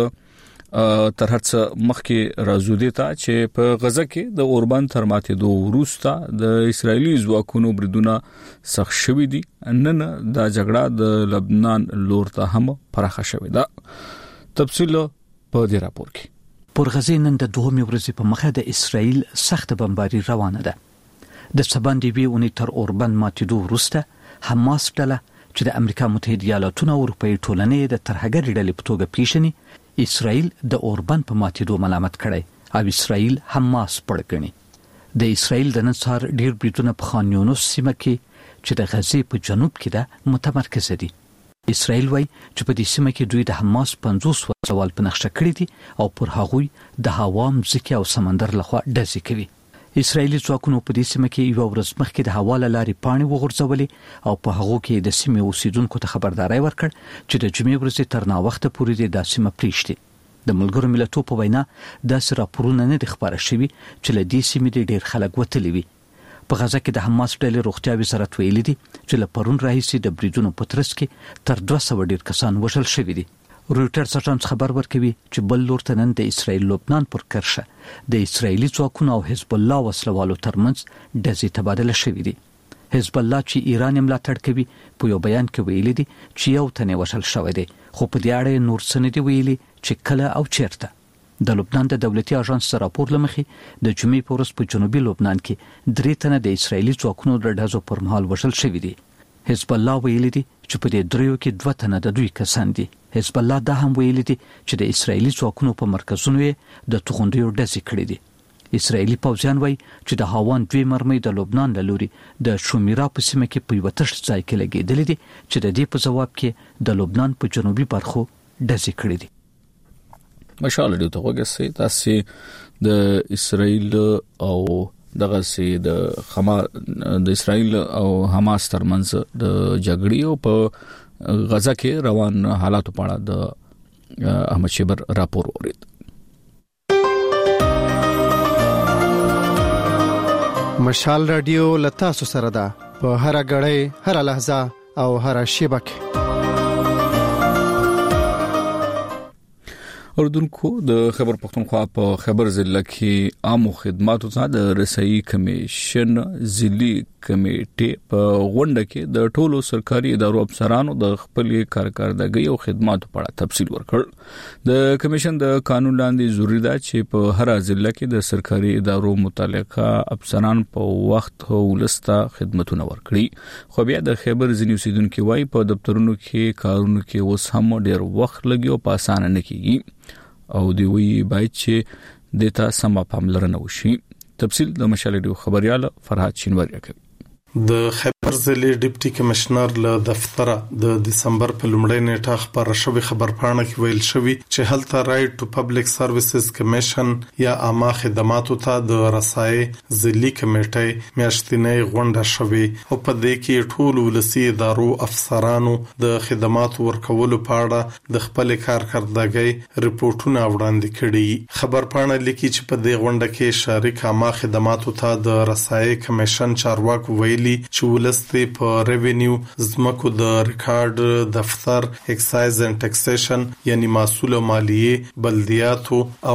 تر هڅه مخکې راځو دي ته چې په غزه کې د اوربان تر ماتېدو وروسته د اسرایلی ځواکونو بریدونه سخت شوي دي. نن دا جګړه د لبنان لور ته هم پراخه شوې ده. تفصیل په دې راپور کې. پر غزه نن د دوهمې ورځې په مخه د اسرایل سخت بمباري روانه ده. د سباندې وی اونې تر اوربان ماتېدو وروسته حماس ډله چې د امریکا متحده ایالاتونو او اروپאי ټولنې د ترهګر ډلې په توګه پیژني اسرایل د اوربان په ماتېدو ملامت کړي او اسرایل حماس پړ کړي. د اسرایل د نن سهار ډیر بریدونه په خان یونس سیمه کې چې د غزې په جنوب کې ده متمرکز دي. اسرائیل وای چې په دې سیمه کې دوی د حماس پنځوس وسوال په نقشه کړی دي او پر هغوی د هوا مځکه او سمندر لخوا ډزې کوي. اسرائیلي ځواکونو په دې سیمه کې یو ورځ مخکې د هوا له لارې پاڼې وغورځولې او په هغو کې د سیمې اوسیدونکو ته خبرداري ورکړ چې د جمعې ورځې تر ناوخته پورې د سیمه پریشتي. د ملګرو ملتونو په وینا داسې راپورونه نه دي خبره شوي چې له دې سیمې ډېر خلک وتلي وي. په غزه کې د حماس ډلې روغتیا وزارت ویلي دي چې له پرون راهیسې د بریدونو په ترڅ کې تر دوه سوه ډیر کسان وژل شوي دي. رویټرز اژانس خبر ورکوي چې بل لور ته نن د اسرایل لبنان پر کرښه د اسرایلی ځواکونو او حزب الله وسلوالو ترمنځ ډزې تبادله شوې دي. حزب الله چې ایران ملاتړ کوي په یو بیان کې ویلي دي چې یو تنه وژل شوی دی، خو په دې اړه نور څه نه دي ویلي چې کله او چیرته. د لبنان د دولتي اژانس راپور لمخې د جمعې په ورځ په جنوبي لبنان کې درې تنه د اسرایلی ځواکونو د ډزو پر مهال وژل شوي دي. حزب الله ویلي دي چې په دې دریو کې دوه تنه د دوی کسان دي. حزب الله دا هم ویلي دي چې د اسرایلی ځواکونو په مرکزونو یې د توغندیو ډزې کړې دي. اسرایلی پوځیان وایي چې د هاوان دوی مرمۍ د لبنان له لوري د شومیرا په سیمه کې په یو تشت ځای کې لګېدلې دي چې د دې په جواب کې د لبنان په جنوبي برخو ډزې کړې دي. مشال ډیو ته وګورئ تاسو د اسرایل او دغه سي د خما د اسرایل او حماس ترمنځ د جګړې او په غزا کې روان حالاتو په اړه د احمد شیبر راپور ورید. مشال رادیو لتا سره ده په هر غړې هر لحظه او هر شیبه کې. اردوونکو د خبر پښتونخوا په خبر ضلع کې عامو خدماتو ته د رسایي کمیشن ضلعي کمیټې په غونډه کې د ټولو سرکاري ادارو افسرانو د خپل کارکردګۍ او خدماتو په اړه تفصیل ورکړ. د کمیشن د قانون لاندې ضروري ده چې په هر ضلع کې د سرکاري ادارو متعلقه افسران په وخت ولسته خدماتونه ورکړي. خو بیا د خبر ځینې اوسیدونکو وايي په دفترونو کې کارونه کې اوس هم ډېر وخت لګي او په اسانه نه کیږي او دی وی باید چې دتا سم پاملرنه وشي. تفصیل د مشال ډیو خبريال فرحات شینواری کوي. د خبر ضلع ډیپټي کمشنر له دفتر د دسمبر په لومړۍ نیټه خبر شوی خبر پاڼه کې ویل شوی چې هلته رائټ ټو پبلک سروسز کمیشن یا عامه خدماتو ته د رسایي ضلعي کمیټې میاشتنۍ غونډه شوی او په دې کې ټول ولسي ادارو افسرانو د خدماتو ورکولو په اړه د خپل کارکردګۍ رپورټونه وړاندې کړي. خبر پاڼه لیکي چې په دې غونډه کې شریک عامه خدماتو ته د رسایي کمیشن چارواکو ویلي چې ولسته په ریوینیو زمکو د ریکارډ دفتر ایکسایز اند ټیکسیشن یعنی محصول مالیه بلدیاتو او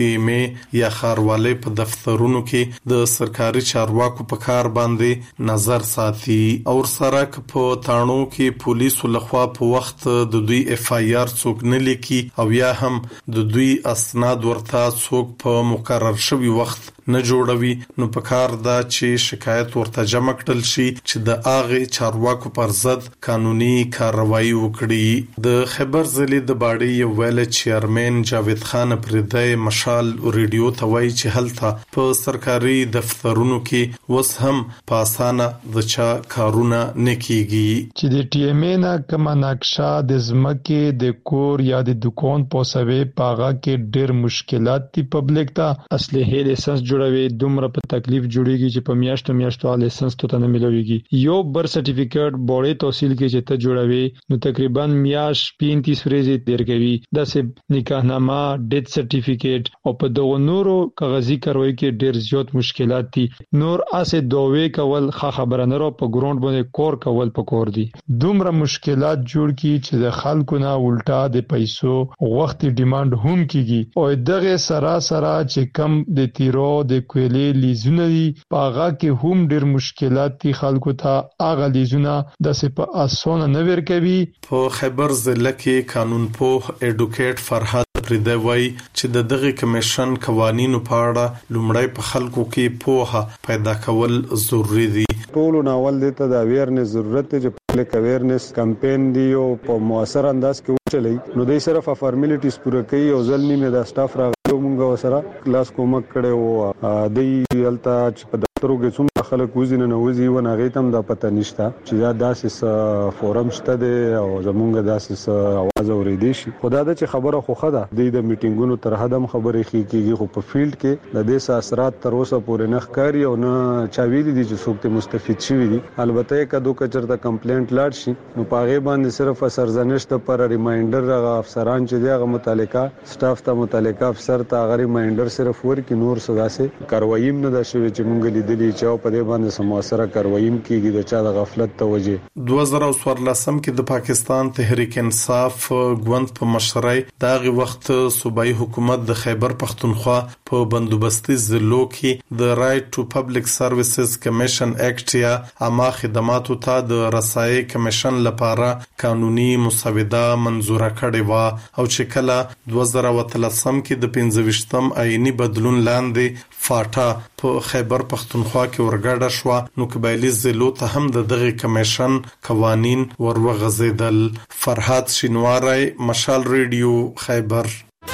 ټیمه یا خاروالۍ په دفترونو کې د سرکاري چارواکو په کار باندې نظر ساتي او سره په تاڼو کې پولیسو لخوا په وخت د دوی اف آی آر څوک نه لیکي او یا هم د دوی اسناد ورته څوک په مقرر شوی وخت نه جوړوي نو په کار دا چې شکایت ورته جمع کړل شي چې د اغه چارواکو پر ضد قانوني کاروایی وکړي. د خبر ضلع د باډي یو ویل چیرمن جاوید خان پردای مشال ریډیو ته وایي چې هلته په سرکاري دفترونو کې وس هم په اسانه د چا کارونه نکېږي چې د ټي ام ای نا کما نقشه د زمکه د کور یا د دکان پوسوي پاغه کې ډېر مشکلات دي. پبلک ته اصلي لیسنس جوړوي دومره په تکلیف جوړيږي چې په میاشتو میاشتو لیسنس ته نه ملويږي. یو بر سرټیفیکټ بورډ توصیل کې چې ته جوړوي نو تقریبا میاش پینتیس ورځې تیر کوي. د سه نکاحنامه ډیت سرټیفیکټ او په دغه نورو کاغذي کاروي کې ډېر زیات مشکلات دي. نور اسه دوه کول ښه خبره نه رو په ګراوند باندې کور کول پکور دي. دومره مشکلات جوړ کی چې د خلکو نه الټا د پیسو وخت ډیماند هم کیږي او دغه سراسر چې کم د تیرو د کویلې لیزونه دي پاغه کې هم ډېر مشکلات دي. خلکو ته اغه لیزونه د سپ اسونه نه ورکوي. په خبر ضلع کې قانون پوه اډوکیټ فرحات پردای وای چې د دغه کمیشن قوانینو په اړه لومړی په خلکو کې پوهه پیدا کول ضروری دي. ټول ناول د ته د اویرنس ضرورت دی چې پبلک اویرنس کمپاین دی او په موثر انداز کې وچلي نو دوی صرف فارمیلیټیز پوره کوي او ځل نیمه د سټاف را مونږ سره کلاس کومک کړي او د التا چې په دفترو کې څومره خلک وزینه نه وزي و نه غیتم د پته نشته چې دا داسې فورم شته دی او زمونږ داسې आवाज اورېدي شي. خدای دې چې خبره خو خده د میټینګونو تر حد هم خبرې کیږي خو په فیلډ کې د دې اثرات تر اوسه پورې نه ښکاري او نه چا ویلي دي چې څوک ته مستفید شي دي. البته کدو کچرته کمپلینټ لاړ شي نو پاغه باندې صرف سرزنشت پر ریمایندر غو افسران چې دغه متعلقه سټاف ته متعلقه افسر ته غری ریمایندر صرف ورکی نور سزا سه کارواییم نه د شوی چې مونږ لیدلی چې په دې باندې سموثره کارواییم کیږي د چا د غفلت توجه. دوه زره څوارلسم کې د پاکستان تحریک انصاف ګوند په مشرۍ دغه وخت صوبایي حکومت د خیبر پختونخوا په بندوبستي ضلعو کې د رائټ ټو پبلک سروسز کمیشن اکټ یا عامه خدماتو ته د رسایي کمیشن لپاره قانوني مسوده منزوره کړې و او چې کله دوه زره اتلسم کې د پنځه ویشتم آئینی بدلون لاندې فاټا په خیبر پختونخوا کې ورګډه شو نو قبایلی ضلعو ته هم د دغه کمیشن قوانین وروغځیدل. فرحات شینواری مشال ریډیو خیبر.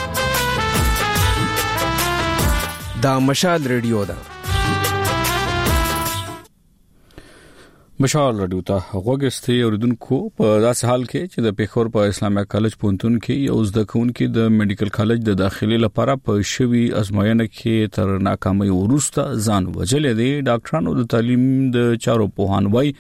دا مشال ریډیو ده. مشال رادیو ته غوګستي اوریدونکو په داسې حال کې چې د پیښور په اسلامي کالج پونتون کې یو زده کوونکي د میډیکل کالج د داخلي لپاره په شوي ازموینه کې تر ناکامۍ وروسته ځان وجلې دي. ډاکټرانو د تعلیم د چارو په هانوي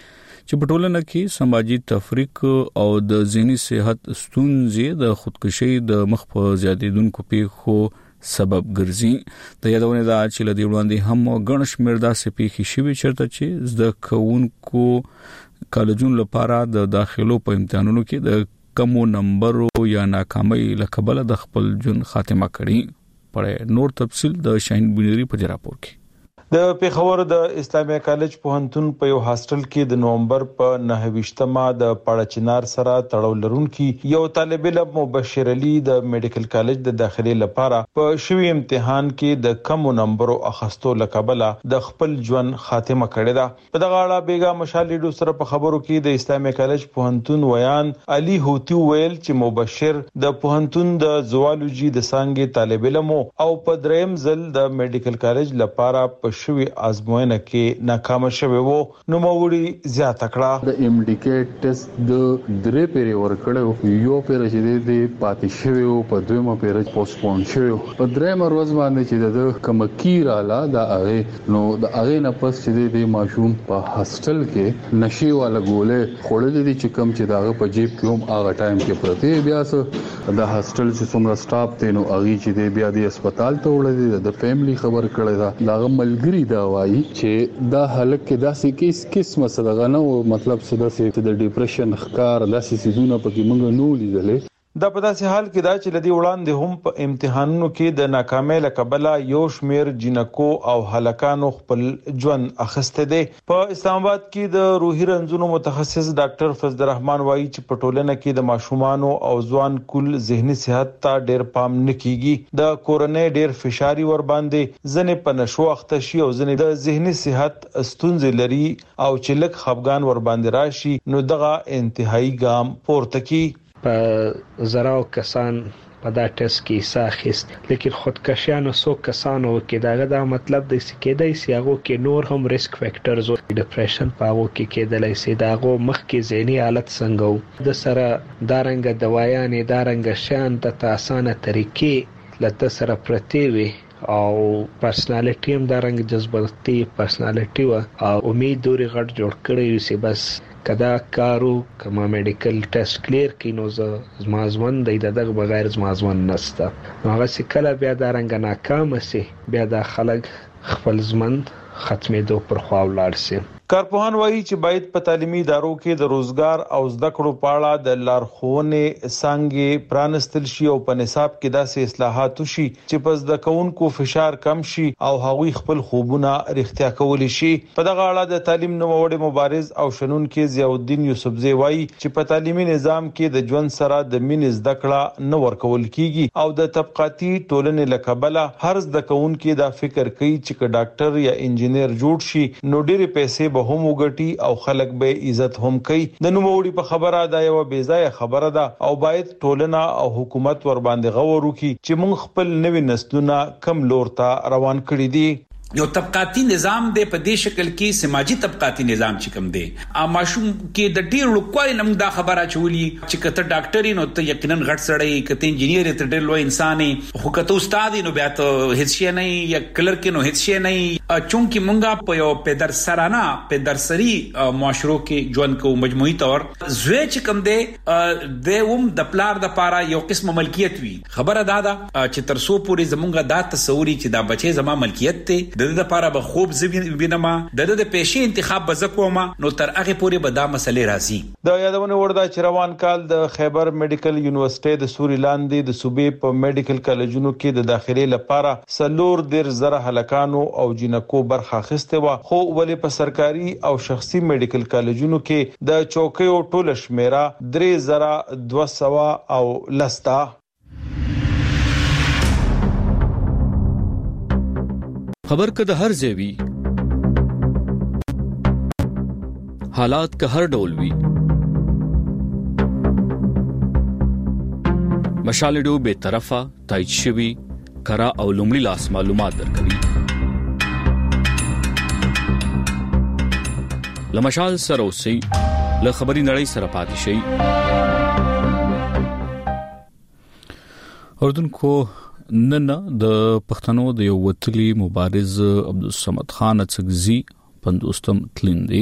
چې په ټولنه کې سماجی تفریق او د ذهني صحت ستونزې د خودکشي د مخ په زیاتېدونکو پیښو سبب ګرځي. د یادونه دا چې لدی وړاندې هم غنښ مردا سپېخي شوی چرته چې زده کوونکو کالجونو لپاره د داخلو په امتحانونو کې د کمو نمبرو یا ناکامۍ لکبل د خپل جون خاتمه کړي. پړې نور تفصیل د شاهین بنيري په راپور کې. د پیښور د اسلامي کالج پوهنتون په یو هاستل کې د نومبر په نهه ویشتمه د پاړچینار سره تړاو لرونکي یو طالب علم مبشر علي د میډیکل کالج د داخلي لپاره په شوی امتحان کې د کم نمبرو اخستو لکبله د خپل ژوند خاتمه کړې ده. په دغه اړه بیګا مشالډو سره په خبرو کې د اسلامي کالج پوهنتون ویان علي هوتی ویل چې مبشر د پوهنتون د زوالوجي د څنګه طالب علم او په دریم ځل د میډیکل کالج لپاره په شوی ازموینه کې ناکام شوی وو. نو موړي زیاته کړه د ام ډي کې ټیسټ د درې پیری ورکړو یو پیر چې د پاتې شوی او په دویمه پیر پوسټپون شوی په درېم ورځ باندې چې د کمکیر اعلی د هغه نو د هغه نه پس چې د ماشوم په هاستل کې نشي والا ګولې خړلې دي چې کم چې داغه په جیب کې هم هغه ټایم کې پرته بیا سه د هاستل چې څومره سټاف ته نو هغه چې د بیا د هسپتال ته وړل د فیملی خبر کړی دا داغه ملګری دا وایي چې دا حالت کې داسې کیس قسمه صدغه نه مطلب څه داسې د ډیپریشن ښکار داسې سيزونه پکې موږ نو لیدلې. دا په داسې حال کې دا چې لدی وړاندې هم په امتحانونو کې د ناکامۍ لکبله یو شمیر جنکو او هلکانو خپل ژوند اخسته دي. په اسلام آباد کې د روحي رنځونو متخصص ډاکټر فضل الرحمن وایي چې په ټولنه کې د ماشومان او ځوان کل ذهني صحت ته ډېر پام نه کیږي. د کورونې ډېر فشاري ور باندې ځنې په نشو اخته شي او ځنې د ذهني صحت ستونزې لري او چې لک خفګان ور باندې راشي نو دغه انتهایی ګام پورته کی. په زراو کسان په دا ټیسټ کې ساخست لیکن خودکشیانو سو کسانو کې داغه دا مطلب د سکیدای سیاغو کې نور هم ریسک فیکټرز او ډیپریشن پاو کې کېدلای سي داغه مخ کې ذهني حالت څنګه د سره دارنګ دوايانې دارنګ شان د اسانه طریقې لته سره پرتی وي او پرسنالټي هم دارنګ جذباتي پرسنالټي او امید دوري غټ جوړ کړی وي بس کدا کارو کما میډیکل ټیسټ کلیر کینو ز مازون د دغه بغیر مازون نسته هغه سکله بیا دارنګ ناکام سي بیا د خلک خپل ځمن ختمېدو پر خوا ولاړ سي. کارپوهان وایي چې باید په تعلیمي ادارو کې د روزګار او زده کړو په اړه د لارښوونې څنګه پرانستل شي او په نصاب کې داسې اصلاحات وشي چې په زده کوونکو فشار کم شي او هغوی خپل خوبونه رښتیا کولی شي. په دغه اړه د تعلیم نوموړي مبارز او شنونکو ضیاءالدین یوسفزی وایي چې په تعلیمي نظام کې د ژوند سره د مینې زده کړه نه ورکول کیږي او د طبقاتي ټولنې لکبله هر زده کوونکو دا فکر کوي چې ډاکټر یا انجینیر جوړ شي نو ډېر پیسې به هم وګټي او خلک به عزت هم کوي. د نوموړي په خبره دا یو بې ځای خبره ده او باید ټولنه او حکومت ور باندې غور وکړي چې موږ خپل نوې نسلونه کم لور ته روان کړی دي. یو طبقاتی نظام دی په دې شکل کې سماجی طبقاتی نظام چې کوم دی ماشوم کې د ډیر لوکوالي نم دا خبره چولي چې کته ډاکټر نو ته یقینا غټ سړی کته انجینیر ته ډیر لوی انسان هو کته استاد نو بیا ته هیڅ شي نه یا کلرک نو هیڅ شي نه چونکی مونږه په یو پدر سرانه پدر سری معاشرو کې ژوند کو مجموعي تور زوی چې کوم دی د ووم د پلار د پاره یو قسم ملکیت وي. خبره دا ده چې ترسو پوری زمونږه دا تصوري چې دا بچي زما ملکیت ته د د لپاره به خوب زوینما د د پیشي انتخاب بزکوما نو تر هغه پورې به دا مسلې راځي. د یادونه وردا چې روان کال د خیبر میډیکل یونیورسيټي د سوري لاندې د صوبې په میډیکل کالجونو کې د داخلي لپاره سلور ډیر زره هلکانو او جنکو برخه اخیسته و خو ولې په سرکاري او شخصي میډیکل کالجونو کې د چوکیو ټول شمیره درې زره دوه سوه او لستا. خبر که د هر ځای وي حالات که هر ډول وي مشالډو به طرفه تایید شوی کرا او لومړی لاس معلومات درکوي. لمشال سره اوسئ له خبري نړۍ سره پاتې شئ. اردن کو نن د پښتنو د یو وتلی مبارز عبدالصمد خان څګزي پندوستم تلندي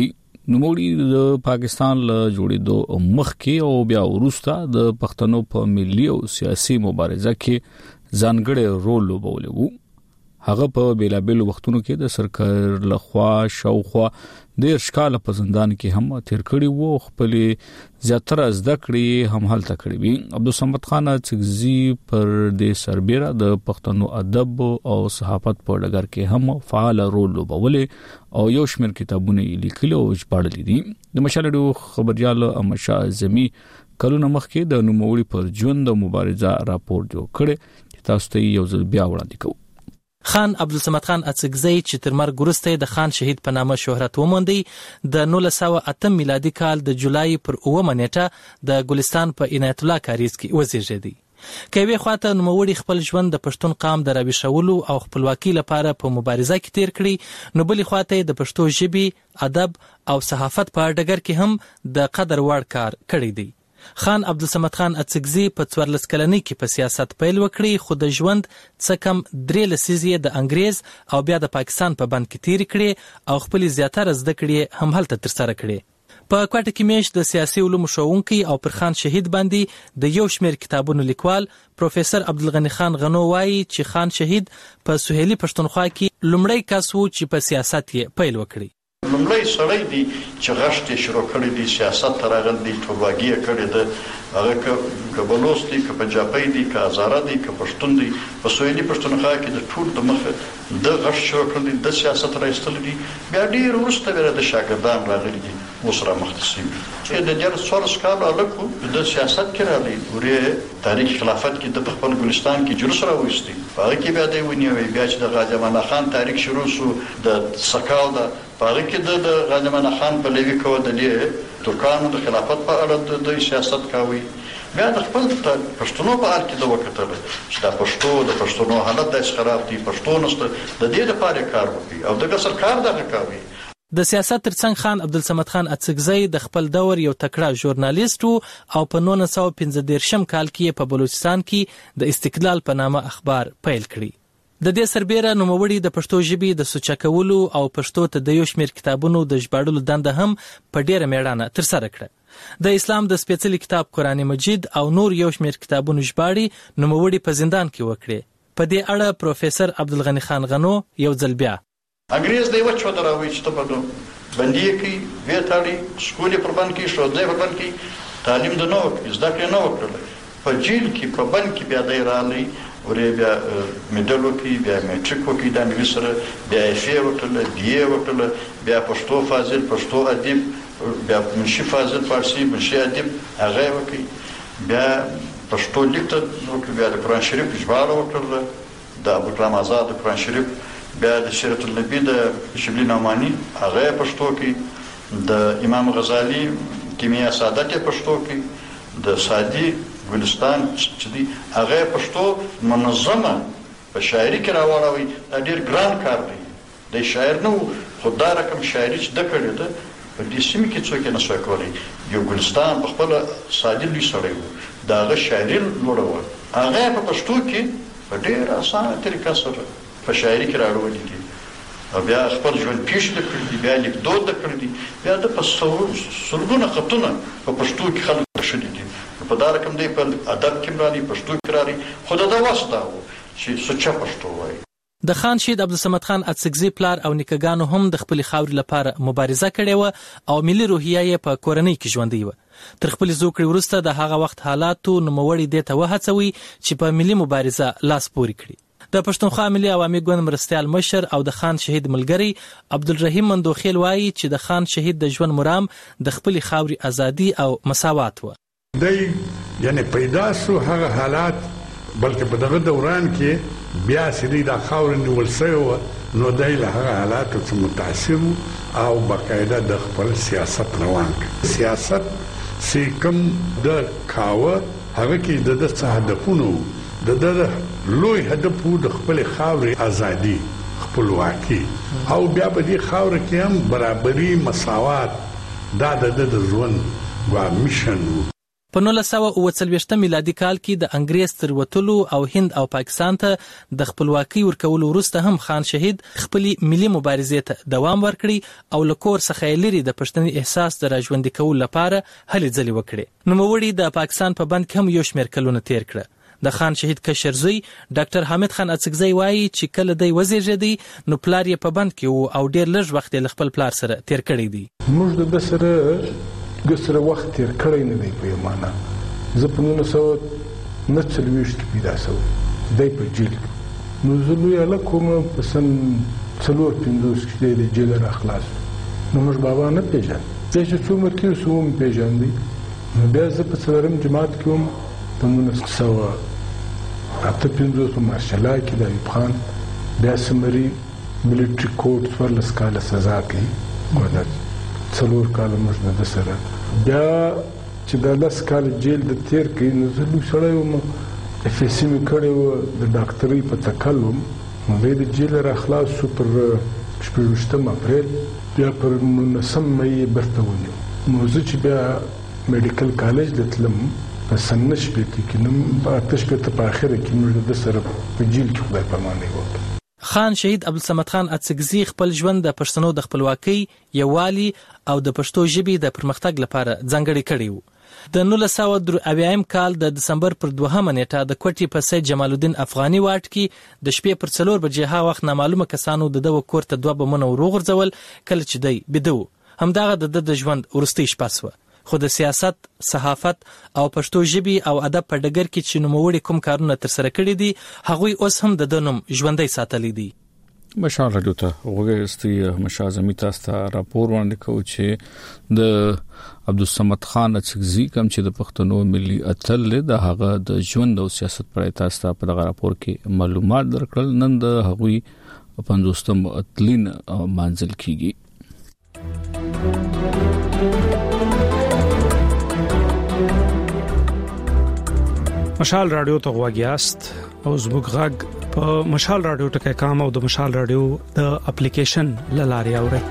نوموړي د پاکستان له جوړېدو مخکې او بیا وروسته د پښتنو په ملي او سیاسي مبارزه کې ځانګړی رول لوبولی وو. هغه په بیلابیلو وختونو کې د سرکار لخوا شاوخوا ډېر کاله په زندان کې هم تیر کړي وو. خپل زیاتره زده کړې هم هلته کړې وي. عبدالصمد خان اڅکزي پر دې سربېره د پښتنو ادب او صحافت په ډګر کې هم فعال رول لوبولی او یو شمېر کتابونه یې لیکلي او ژباړلي دي. د مشال راډیو خبريال احمد شاه اعظمي کلونه مخکې د نوموړي پر ژوند او مبارزه راپور جوړ کړی چې تاسو ته یو ځل بیا وړاندې کوو. خان عبدالصمد خان اڅکزی چې تر مرګ وروسته د خان شهید په نامه شهرت وموندی د نولس سوه اتم میلادي کال د جولای پر اوومه نیټه د ګلستان په عنایت الله کاریز کې وزیږېدی. که یوې خواته نوموړي خپل ژوند د پښتون قام د راویښولو او خپلواکۍ لپاره په مبارزه کې تیر کړي، نو بلې خواته د پښتو ژبې، ادب او صحافت په ډګر کې هم د قدر وړ کار کړی دی. خان عبدالصمد خان اڅکزي په څوارلس کلنۍ کې په سیاست پیل وکړي، خو د ژوند څه کم درې لسیزې د انګریز او بیا د پاکستان په بند کې تیرې کړې او خپلې زیاتره زده کړې هم هلته ترسره کړې. په کوټه کې میشت د سیاسي علومو ښوونکی او پر خان شهید باندې د یو شمېر کتابونو لیکوال پروفیسر عبدالغني خان غنو وایي چې خان شهید په سهیلي پښتونخوا کې لومړی کس و چې په سیاست یې پیل وکړي. لومړی سړی دی چې غشت یې شروع کړی دی، سیاست ته راغلی دی، ټولواګي یې کړې ده. هغه که بلوڅ دی، که پنجابی دی، که هزاره دی، که پښتون دی، په سویلي پښتونخوا کې د ټول د مخه د غشت شروع کړی دی، د سیاست را ایستلی دی. بیا ډېر وروسته بیا د شاګردان راغلي دي، اوس را مخته شوي چې د دیارلس څوارلس کالو هلک و د سیاست کې راغلی. ورې تاریخ خلافت کې د په خپل ګلستان کې جلوس راوایستی، په هغه کې بیا دی ونیوی. بیا چې د غازي امان خان تاریخ شروع شو د سکال ده، په هغه کې د غازي امان خان په لیوي کوه د ترکانو د خلافت په اړه د سیاست کاوي. بیا د خپل پښتنو په حال کې د وکتل چې د پښتو د پښتنو حالت داسې خراب دی، پښتو نشته، د دې لپاره کار وکړي او دغه سرکار دغه کوي. د سیاست ترڅنګ خان عبدالصمد خان اڅکزی د خپل دور یو تکړه ژورنالیست او په نولس سوه پنځه دېرشم کال کې په بلوچستان کې د استقلال په نامه اخبار پیل کړي. د دې سربېره نوموړي د پښتو ژبې د سوچه کولو او پښتو ته د یو شمېر کتابونو د ژباړلو دنده هم په ډېره میړانه ترسره کړه. د اسلام د سپېڅلي کتاب قرآن مجید او نور یو شمېر کتابونو ژباړې نوموړي په زندان کې وکړې. په دې اړه پروفیسر عبدالغني خان غنو یو ځل بیا انګریز دی و چې دراوي چې ته په بندي کې وېټاړي سکول پر بند کې شو پر بند کې تعلیم د نو زده کړې نه وکړل، په جیل کې په بند کې بیا دی رالی ورې بیا میډل وکړي، بیا میټریک وکړي، د انګلیس سره بیا اف ای وکړل، بی ای وکړل، بیا پښتو فاضل، پښتو ادب، بیا منشي فاضل فارسی، منشي ادب هغه وکړي، بیا پښتو لیک ته وکړي، بیا د قرآن شریف ژباړه وکړل، د ابوکرام آزاد د قرآن شریف، بیا د سیرت النبی د شبلی نعمانی هغه پښتو کې، د امام غزالی کیمیا سعادت پښتو کې، د سادی ګلستان چې دی هغه پښتو منظمه په شاعري کې راوړوي. دا ډېر ګران کار دی، د شاعر نه خو دا رقم شاعري چې ده کړې ده په دې سیمې کې څوک یې نه شوی کولی. یو ګلستان په خپله سادي لوی سړی و، د هغه شاعري لوړه وه، هغه په پښتو کې په ډېره اسانه طریقه سره په شاعري کې راوړلي دي. او بیا خپل ژوند پیښې د کړي دي، بیا لیکدود د کړي دي، بیا د په سلګونه خطونه په پښتو کې خلک کښلي دي. په دا رقم دی په ادب کې رالي، پښتو کې رالي، خو د ده وس دا و چې سوچه پښتو وایي. د خان شهید عبدالصمد خان اڅکزي پلار او نیکهګانو هم د خپلې خاورې لپاره مبارزه کړې وه او ملي روحیه یې په کورنۍ کې ژوندۍ وه. تر خپلې زوکړې وروسته د هغه وخت حالاتو نوموړي دې ته وهڅوي چې په ملي مبارزه لاس پورې کړي. د پښتونخوا ملي عوامي ګوند مرستیال مشر او د خان شهید ملګری عبدالرحیم مندوخیل وایي چې د خان شهید د ژوند مرام د خپلې خاورې ازادي او مساوات وه. دی یعنی پیدا شو هغه حالات، بلکې په دغه دوران کې بیا چې دا خاوره نیول شوې وه، نو دی له هغه حالاتو څخه متاثر و او باقاعده د خپل سیاست روان کړ. سیاست چې کوم د کاوه هغه کې د ده څه هدفونه وو، د ده لوی هدف وو د خپلې خاورې ازادي، خپلواکي، او بیا په دې خاوره کې هم برابري، مساوات، دا د ده د ژوند وا میشن وو. په نولس سوه اوه څلوېښت میلادي کال کې د انګریز تر وتلو او هند او پاکستان ته د خپلواکۍ ورکولو وروسته هم خان شهید خپلې ملي مبارزې ته دوام ورکړي او له کور څخه لري د پښتني احساس د راژوندي کولو لپاره هلې ځلې وکړې. نوموړي د پاکستان په بند کې هم یو شمېر کلونه تیر کړه. د خان شهید کشر زوی ډاکټر حامد خان اڅکزی وایي چې کله دی وزېږېدی نو پلار یې په بند کې و او ډېر لږ وخت یې له خپل پلار سره تیر کړی دی. موږ د سره د سره وخت تیر کړی نه دی په معنا. زه په نولس سوه نهه څلوېښت کې پیدا شوم، دی په جیل کې. نو زه لوی هلک وم، په سن څلور پنځوس کې دی د جیله راخلاص شو. نو موږ بابا نه پېژاند. بیا چې څو عمر کې شو ومې پېژاندی. نو بیا زه په څلورم جماعت کې وم، په نولس سوه اته پنځوس په مارشلا کې د ایوب خان بیا سمري ملیټري کوډ څوارلس کاله سزا کوي. څلور کاله موږ د سره بیا چې د لس کاله جیل د تیر کوي. نو زه لوی سړی وم، اف ایس سی مې کړې وه، د ډاکټرۍ په تکل وم. نو دی د جیل راخلاص شو پر شپږویشتم اپریل، بیا پر نولسم مۍ یې بیرته ونیو. نو زه چې بیا میډیکل کالج ته تلم په سن نه شپېته کې، نو په اته شپېته په اخره کې موږ د سره په جیل کې خدای پاماني وکړه. خان شهید عبدالصمد خان اڅکزي خپل ژوند د پښتنو د خپلواکۍ، یووالي او د پښتو ژبې د پرمختګ لپاره ځانګړی کړی و. د نولس سوه درې اویایم کال د دسمبر پر دوهمه نیټه د کوټې په سید جمال الدین افغاني واټ کې د شپې پر څلور بجې ها وخت نامعلومه کسانو د ده کور ته دوه بمونه ور وغورځول کله چې دی بیده و. همدغه د ده د ژوند وروستۍ شپه سوه. خو د سیاست، صحافت او پښتو ژبې او ادب په ډګر کې چې نوموړي کوم کارونه ترسره کړي دي هغوی اوس هم د ده نوم ژوندی ساتلی دی. مشال راډیو ته وګورئ. مشال زمي تاسو ته راپور وړاندې کوي چې د عبدالصمد خان اڅکزي کوم چې د پښتنو ملي اتل د هغه د ژوند او سیاست پر تاسو ته په دغه راپور کې معلومات درکړل. نن د هغوی پنځوستم اتلین منزل کیږي. مشال رادیو ته غواګیاست او زموږ غږ په مشال رادیو ټکی کام او د مشال رادیو د اپلیکیشن لاري اوري.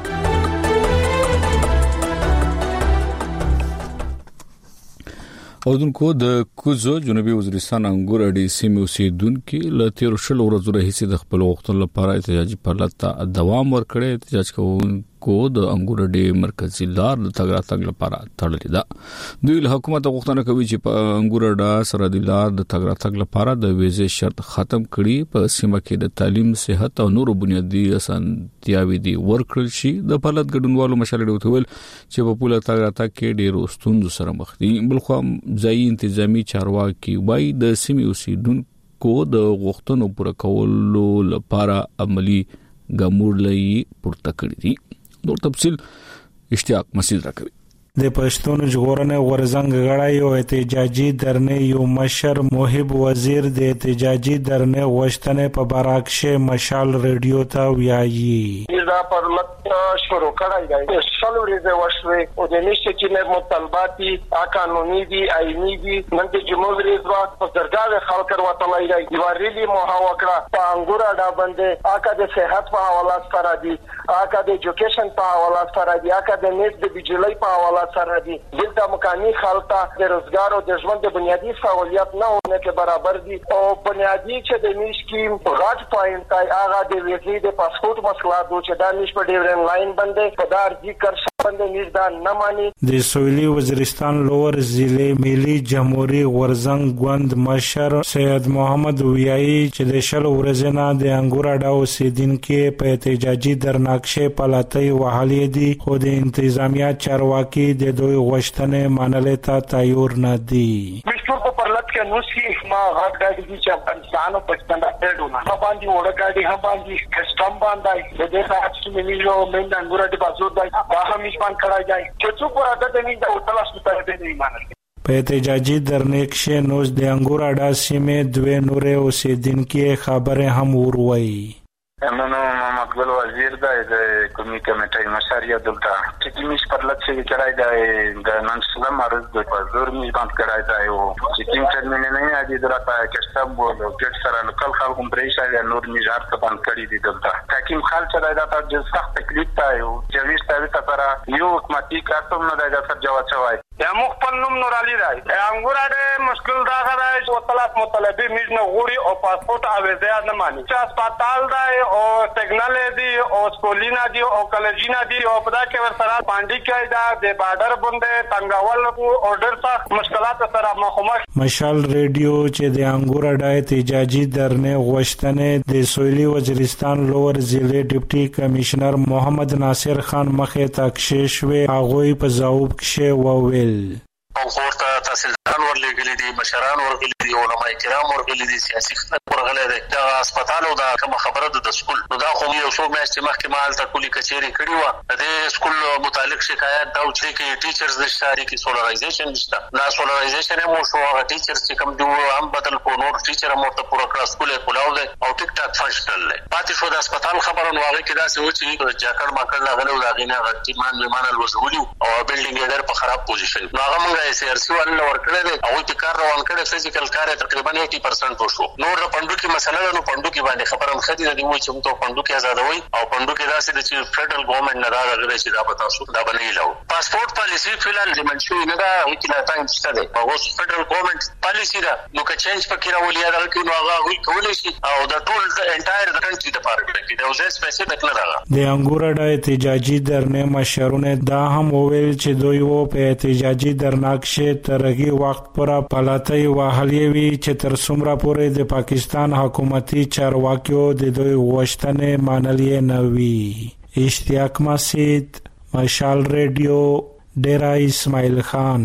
اوردونکو د کوزو جنوبي وزیرستان انګور اډي سیمه اوسیدونکو له تیر شل ورځو راهیسې د خپل وختونو لپاره احتجاجي فعالیت ته دوام ورکړي. احتجاج کوونکو د انګور اډي مرکزی لار د تګ راتګ لپاره تړلې ده. دوی له حکومت غوښتنه کوي چې په انګور اډا سرحدي لار د تګ راتګ لپاره د ویزې شرط ختم کړي. په سیمه کې د تعلیم، صحت او نورو بنیادي اسانتیاوي دي ورکړل شي. د فعالیت ګډونوالو مشالې وتول چې په پوله تګ راتګ کې ډېر ستونزو سره مخ دي. بلخو ځایي انتظامی چارواکي وايي د سیمې اوسیدونکو د غوښتنو پوره کولو لپاره عملی ګامونه پورته کړي دي. نور تفصيل اشتیاق مسعود راکوي. د پښتون ژغورنې غورزنګ غړای او احتجاجي درنې یو مشر محب وزیر د احتجاجي درنې غوښتنې په باراکشه مشال ریډیو ته ویایي. دا پرمت شروع کړای دی شلو ریزه وشوي او د نشه چې نه مطالباتي قانوني دي آئینی دي نن د جمهوریت ځواک په درګاوي خلک ورتلای دی. دی وریلی محاوکړه په انګور اډا باندې اکا د صحت په حواله سره دي، اکا د ایجوکیشن په حواله سره دي، اکا د نت د بجلی په حواله سره دي. دلته مکاني خلک د روزګار او د ژوند د بنیادی سہولیت نه ونه کې برابر دي. او بنیادی چې د میش کې غاټ پوینټای هغه د ویزې د پاسپورت مسله دوه چې د میش په ډیورن لاین باندې په دار ذکر باندې نږدې نه مانی. د سویلي وزیرستان لور ضلع ملي جمهوریت غورزنګ ګوند مشر سید محمد ویایي چې د شل ورځې نه د انګور اډا اوسیدونکو په احتجاجي درناکشه پلاتۍ وهلې دي خو د انتظامیه چارواکي د دوی غوښتنې منلې ته تیار نه دي. مشتور په پرلط کې نو سی ما غاټ gaadi چې افغانستان او پاکستان راځي نه باندې وړه gaadi هم باندې کسټم باندې د دې ساتل مليو من انګور اډا بازو دای دا هم نشمان کړای دی چې څوک راځي د دې او تلاش ته نه ایمان. په احتجاجي درنې کې نوز د انګور اډا سیمه دوه نورې اوسیدونکو خبره هم وروي. منو مقبل وزیر د قومي کمیټې مشر یا دلته چې میش پر لږ څه کړای دی د نن سلام مرز د پزور میش باندې کړای دی او چې تیم ترمنه نه دی درته کښتاب وو د ګټ سره لوکل خلکو پرې شای نور میجار ته باندې کړی دی دلته حکیم خال چې دا د سخت تکلیف ته یو چې ویسته ویسته پر یو حکومتي کارتوم نه دی د جواب چوي یا مخفل نوم نور علي دی انګور اډه مشکل دا غواړي چې وطلات مطالبه میز نه غوري او پاسپورت او ویزا نه مانی چې هسپتال دی او سیګنل دی او سکولینا دی او کالجینا دی او په دا کې ور سره پاندی کې دا د بارډر باندې څنګهول او ډېر سخت مشکلات سره مخامخ. مشال ریډیو چې د انګور اډه احتجاجي درنه غوښتنه د سویلي وزیرستان لوور ضلع ډیپټي کمشنر محمد ناصر خان مخه تاکشش وی هغه په ځواب کې وویل او ورته تحصیلداران ورلګلې دي مشران ورغلي دي علماء کرام ورغلي دي سیاسي خلک ورغلي دي دا هسپتال او دا کوم خبره د سکول نو دا خو یو څو میاشتې مخکې مال ته کلی کچېری کړی و د سکول متعلق شکایت دا چې کې ټیچرز د شاري کې سولرایزیشن نشته دا سولرایزیشن مو شو هغه ټیچرز چې کوم دی هم بدل کو نور ټیچر مو ته پورا کلاس سکول کولاو دي او ټیک ټاک فنکشنل دی پاتې شو د هسپتال خبره نو هغه کې دا څه و چې جاکړ ماکړ لاغلو دا غینه غټیمان میمانل وزولو او بلډینګ یې ډېر په خراب پوزیشن نو هغه موږ سی آر سی ول ورکړل دي او چې کار روان کړي فزیکل کار تقریبا اسی پرسنټ وشو نور د پندو کې مسله نو پندو کې باندې خبرم خدي دی وای چې موږ پندو کې آزادوي او پندو کې داسې د چې فدرل ګورنمنت نه دا غوړي چې دا پتا شو دا باندې لاو پاسپورت پالیسی فلال د منشو نه دا چې لا تایم څه دی او فدرل ګورنمنت پالیسی دا نو که چینج پکې راولي دا کې نو هغه وی کولای شي او د ټول انټایر د کنټری د پاره کې دا اوسه سپیسیفیک نه راغله د انګور اډه احتجاجي درنه مشرونه دا هم وویل چې دوی وو په احتجاجي درناکشه ترغي وخت پر پلاتای وهلې وی چې تر څومره پورې د پاکستان حکومتي چارواکیو د دوی غوښتنې منلې نه وی. اشتیاق مسید مشال ریډیو ډیرا اسماعیل خان.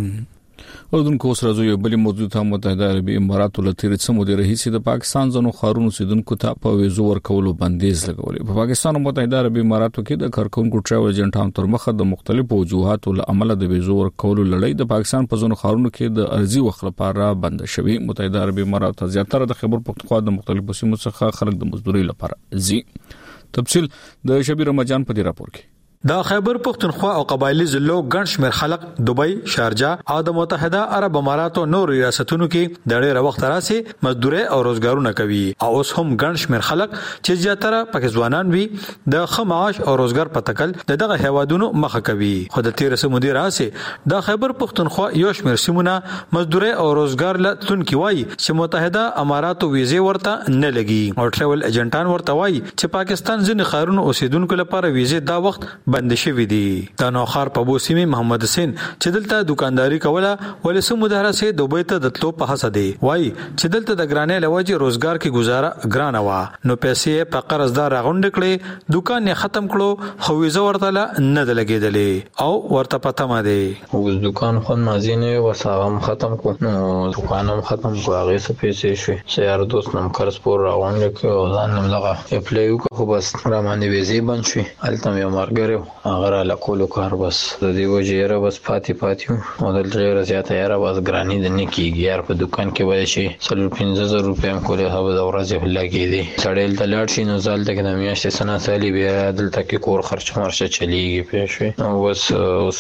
اردن کو سره یو بل موضوع ته متحده عربی امارات له تیر څو مودې رئیس د پاکستان ځنو خارونو سیدونکو ته په ویزو ورکولو بندیز لګولې په پاکستان او متحده عربی اماراتو کې د کارکونکو ټریول ایجنټانو تر مخه د مختلفو وجوهاتو له عمله د ویزو ورکولو لړۍ د پاکستان په ځنو خارونو کې د ارزي وخت لپاره بند شوی. متحده عربی امارات زیاتره د خبر پختونخوا د مختلفو سیمو څخه خلک د مزدوري لپاره زی. تفصیل د شبیر رمضان په دې راپور کې. د خیبر پختونخوا او قبایلی ضلعو ګڼ شمېر خلک دوبۍ، شارجه او د متحده عرب اماراتو نور ریاستونو کې د ډېر وخت راځي مزدوري او روزګارونه کوي او اوس هم ګڼ شمېر خلک چې زیاتره پکې ځوانان وي د ښه معاش او روزګار په تکل د دغه هیوادونو مخه کوي. خو د تیر سمو دی راځي د خیبر پختونخوا یو شمېر سیمونه مزدوري او روزګار لټونکي وایي چې متحده اماراتو ویزه ورته نه لګي او ټریول ایجنټان ورته وایي چې پاکستان ځینې خارونو اوسیدونکو لپاره ویزه دا وخت بند شوی دی. د نوخار په بوسیمه محمد حسین چې دلته دکانداری کوله ولې سمو د هرڅه دوبۍ ته د تلو په حسد دی وای چې دلته د ګرانې لوجه روزګار کې گزاره ګرانه وا نو پیسې په قرضدار راغونډ کړي دکان یې ختم کړو خو ویزه ورته نه د لګیدلې او ورته پته ما دی اوس دکان خو مازینه وساغم ختم کو نو دکانم ختم کو هغه څه پیسې شوي سیار دوست نم قرض پور راغونډ کړو ځان نم لغه اپلای وکړو بس را باندې ویزه بند شوي الته یو مرګره اگر له کولو کار بس د دې وجه را بس پاتې پاتې او د ډېر زیاته یاره بس ګرانی د نکی یار په دکان کې وای شي څلور پنځه زره روپۍ هم کولې هغه د ورځې لګې دي سړی ته لاړ شي نو ځل ته د میاشتې سنا سالي بیا دلته کې کور خرچ مرشه چلیږي پېښې نو بس اوس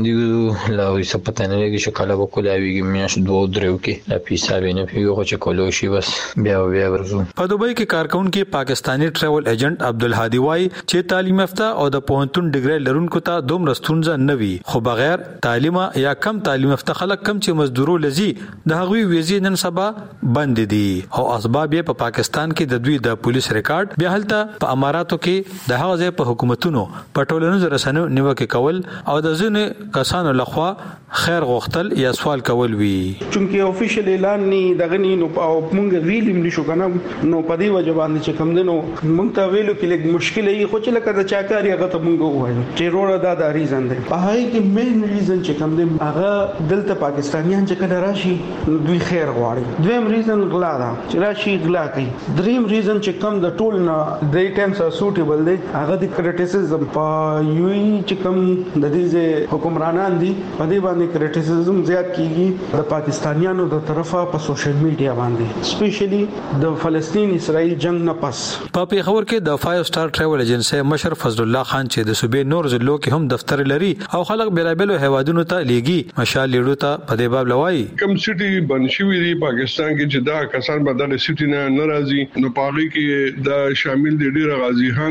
باندې لا وسه پته نه لګي چې کله به کولاویږي میاشت دوه درو کې لا پیسې به نه پیږي چې کولو شي بس بیا بیا ورزو. په دوبۍ کې کارکونکو پاکستانی ټریول ایجنټ عبدالهادي وای چې تعلیم یافته او د پوهنتون ډیګري لرونکو ته دومره ستونزه نه وي خو بغیر تعلیم یا کم تعلیم یافته خلک کم چې مزدورو لذي د هغوی ویزې نن سبا بند دي او اسباب یې په پاکستان کې د دوی د پولیس ریکارډ بیا هلته په اماراتو کې د هغه ځای په حکومتونو په ټولنیزو رسنیو نیوکه کول او د ځینې کسانو لخوا خیر غوښتل یا سوال کول وی چونکه افیشل اعلان نه دغه نه او مونږ ویلم نشو کنه نو په دې وجه باندې چې کوم دنو مونږ ته ویلو کې لږ مشکل ای خو چې لکه د چاکاري هغه ته مونږ وایو چې روړه دا د ریزن دی په هغه کې مین ریزن چې کوم دی هغه دلته پاکستانیان چې کله راشي دوی خیر غواړي دویم ریزن غلا ده چې راشي غلا کوي دریم ریزن چې کوم د ټول نه د ټایمز سوټیبل دی هغه د کریټیسیزم په یو چې کوم د دې حکمرانان دي په دې باندې کریټیسیزم زیات کیږي د پاکستانیانو د طرفه په سوشل میډیا باندې سپیشلی د فلسطین اسرائیل جنگ نه پس په پیښور کې د فایو سٹار ټریول ایجنسی مشر فضل الله خان چې د صوبې نور ضلعو کې هم دفتر لري او خلک بیلابلو هوادونو ته لیږي مشال لیډو ته په دې باب لوي کم سټي بنشوي دی پاکستان کې چې دا کسان بدل سټي نه ناراضي نو پاغي کې دا شامل دي ډیر غازی خان د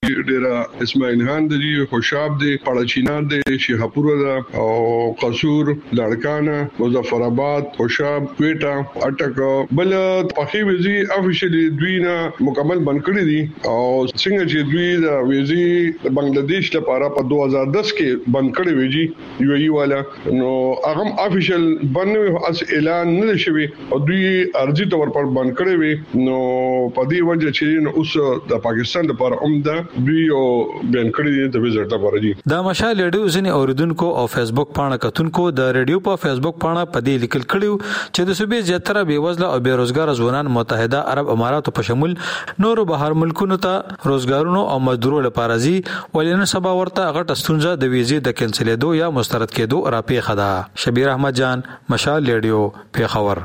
ډېر اسماعیل خان دی خوشاب دی پړچینار دی شیخاپور دا او قصور لړکانه مظفر آباد خوشاب کوټا اٹک بل پخې ویزي افیشلی دوی نه مکمل بند کړی دي او څنګه چې دوی د ویزي بنگلاديش لپاره په دوه هزار دس کې بند کړی ویجی یو ای والا نو هغه افیشل بند اس اعلان نه شوی او دوی ارزي تور پر بند کړی وي نو په دې وجه چې اوس د پاکستان لپاره عمده دوی او بند کړی دي د وزارت لپاره دي د مشال ریډیو ځنی اوریدونکو او فیسبوک پاڼه کتونکو د ریډیو په فیسبوک پاڼه په دې لیکل کړیو چې د صوبې زیاتره بیوزله او بیروزګار ځوانان متحده عرب اماراتو په شمول نورو بهر ملکونو ته روزګارونو او مزدورو لپاره زی ولینو سبا ورته غټ استونزه د ویزې د کینسلېدو یا مسترد کېدو راپیښه ده. شبیر احمد جان مشال ریډیو پیښور.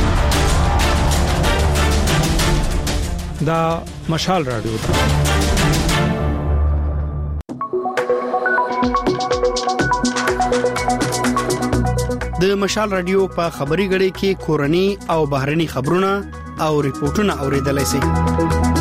دا مشال رادیو ده. د مشال رادیو په خبري غړي کې کورني او بهرني خبرونه او ریپورتونه اوریدلای شئ.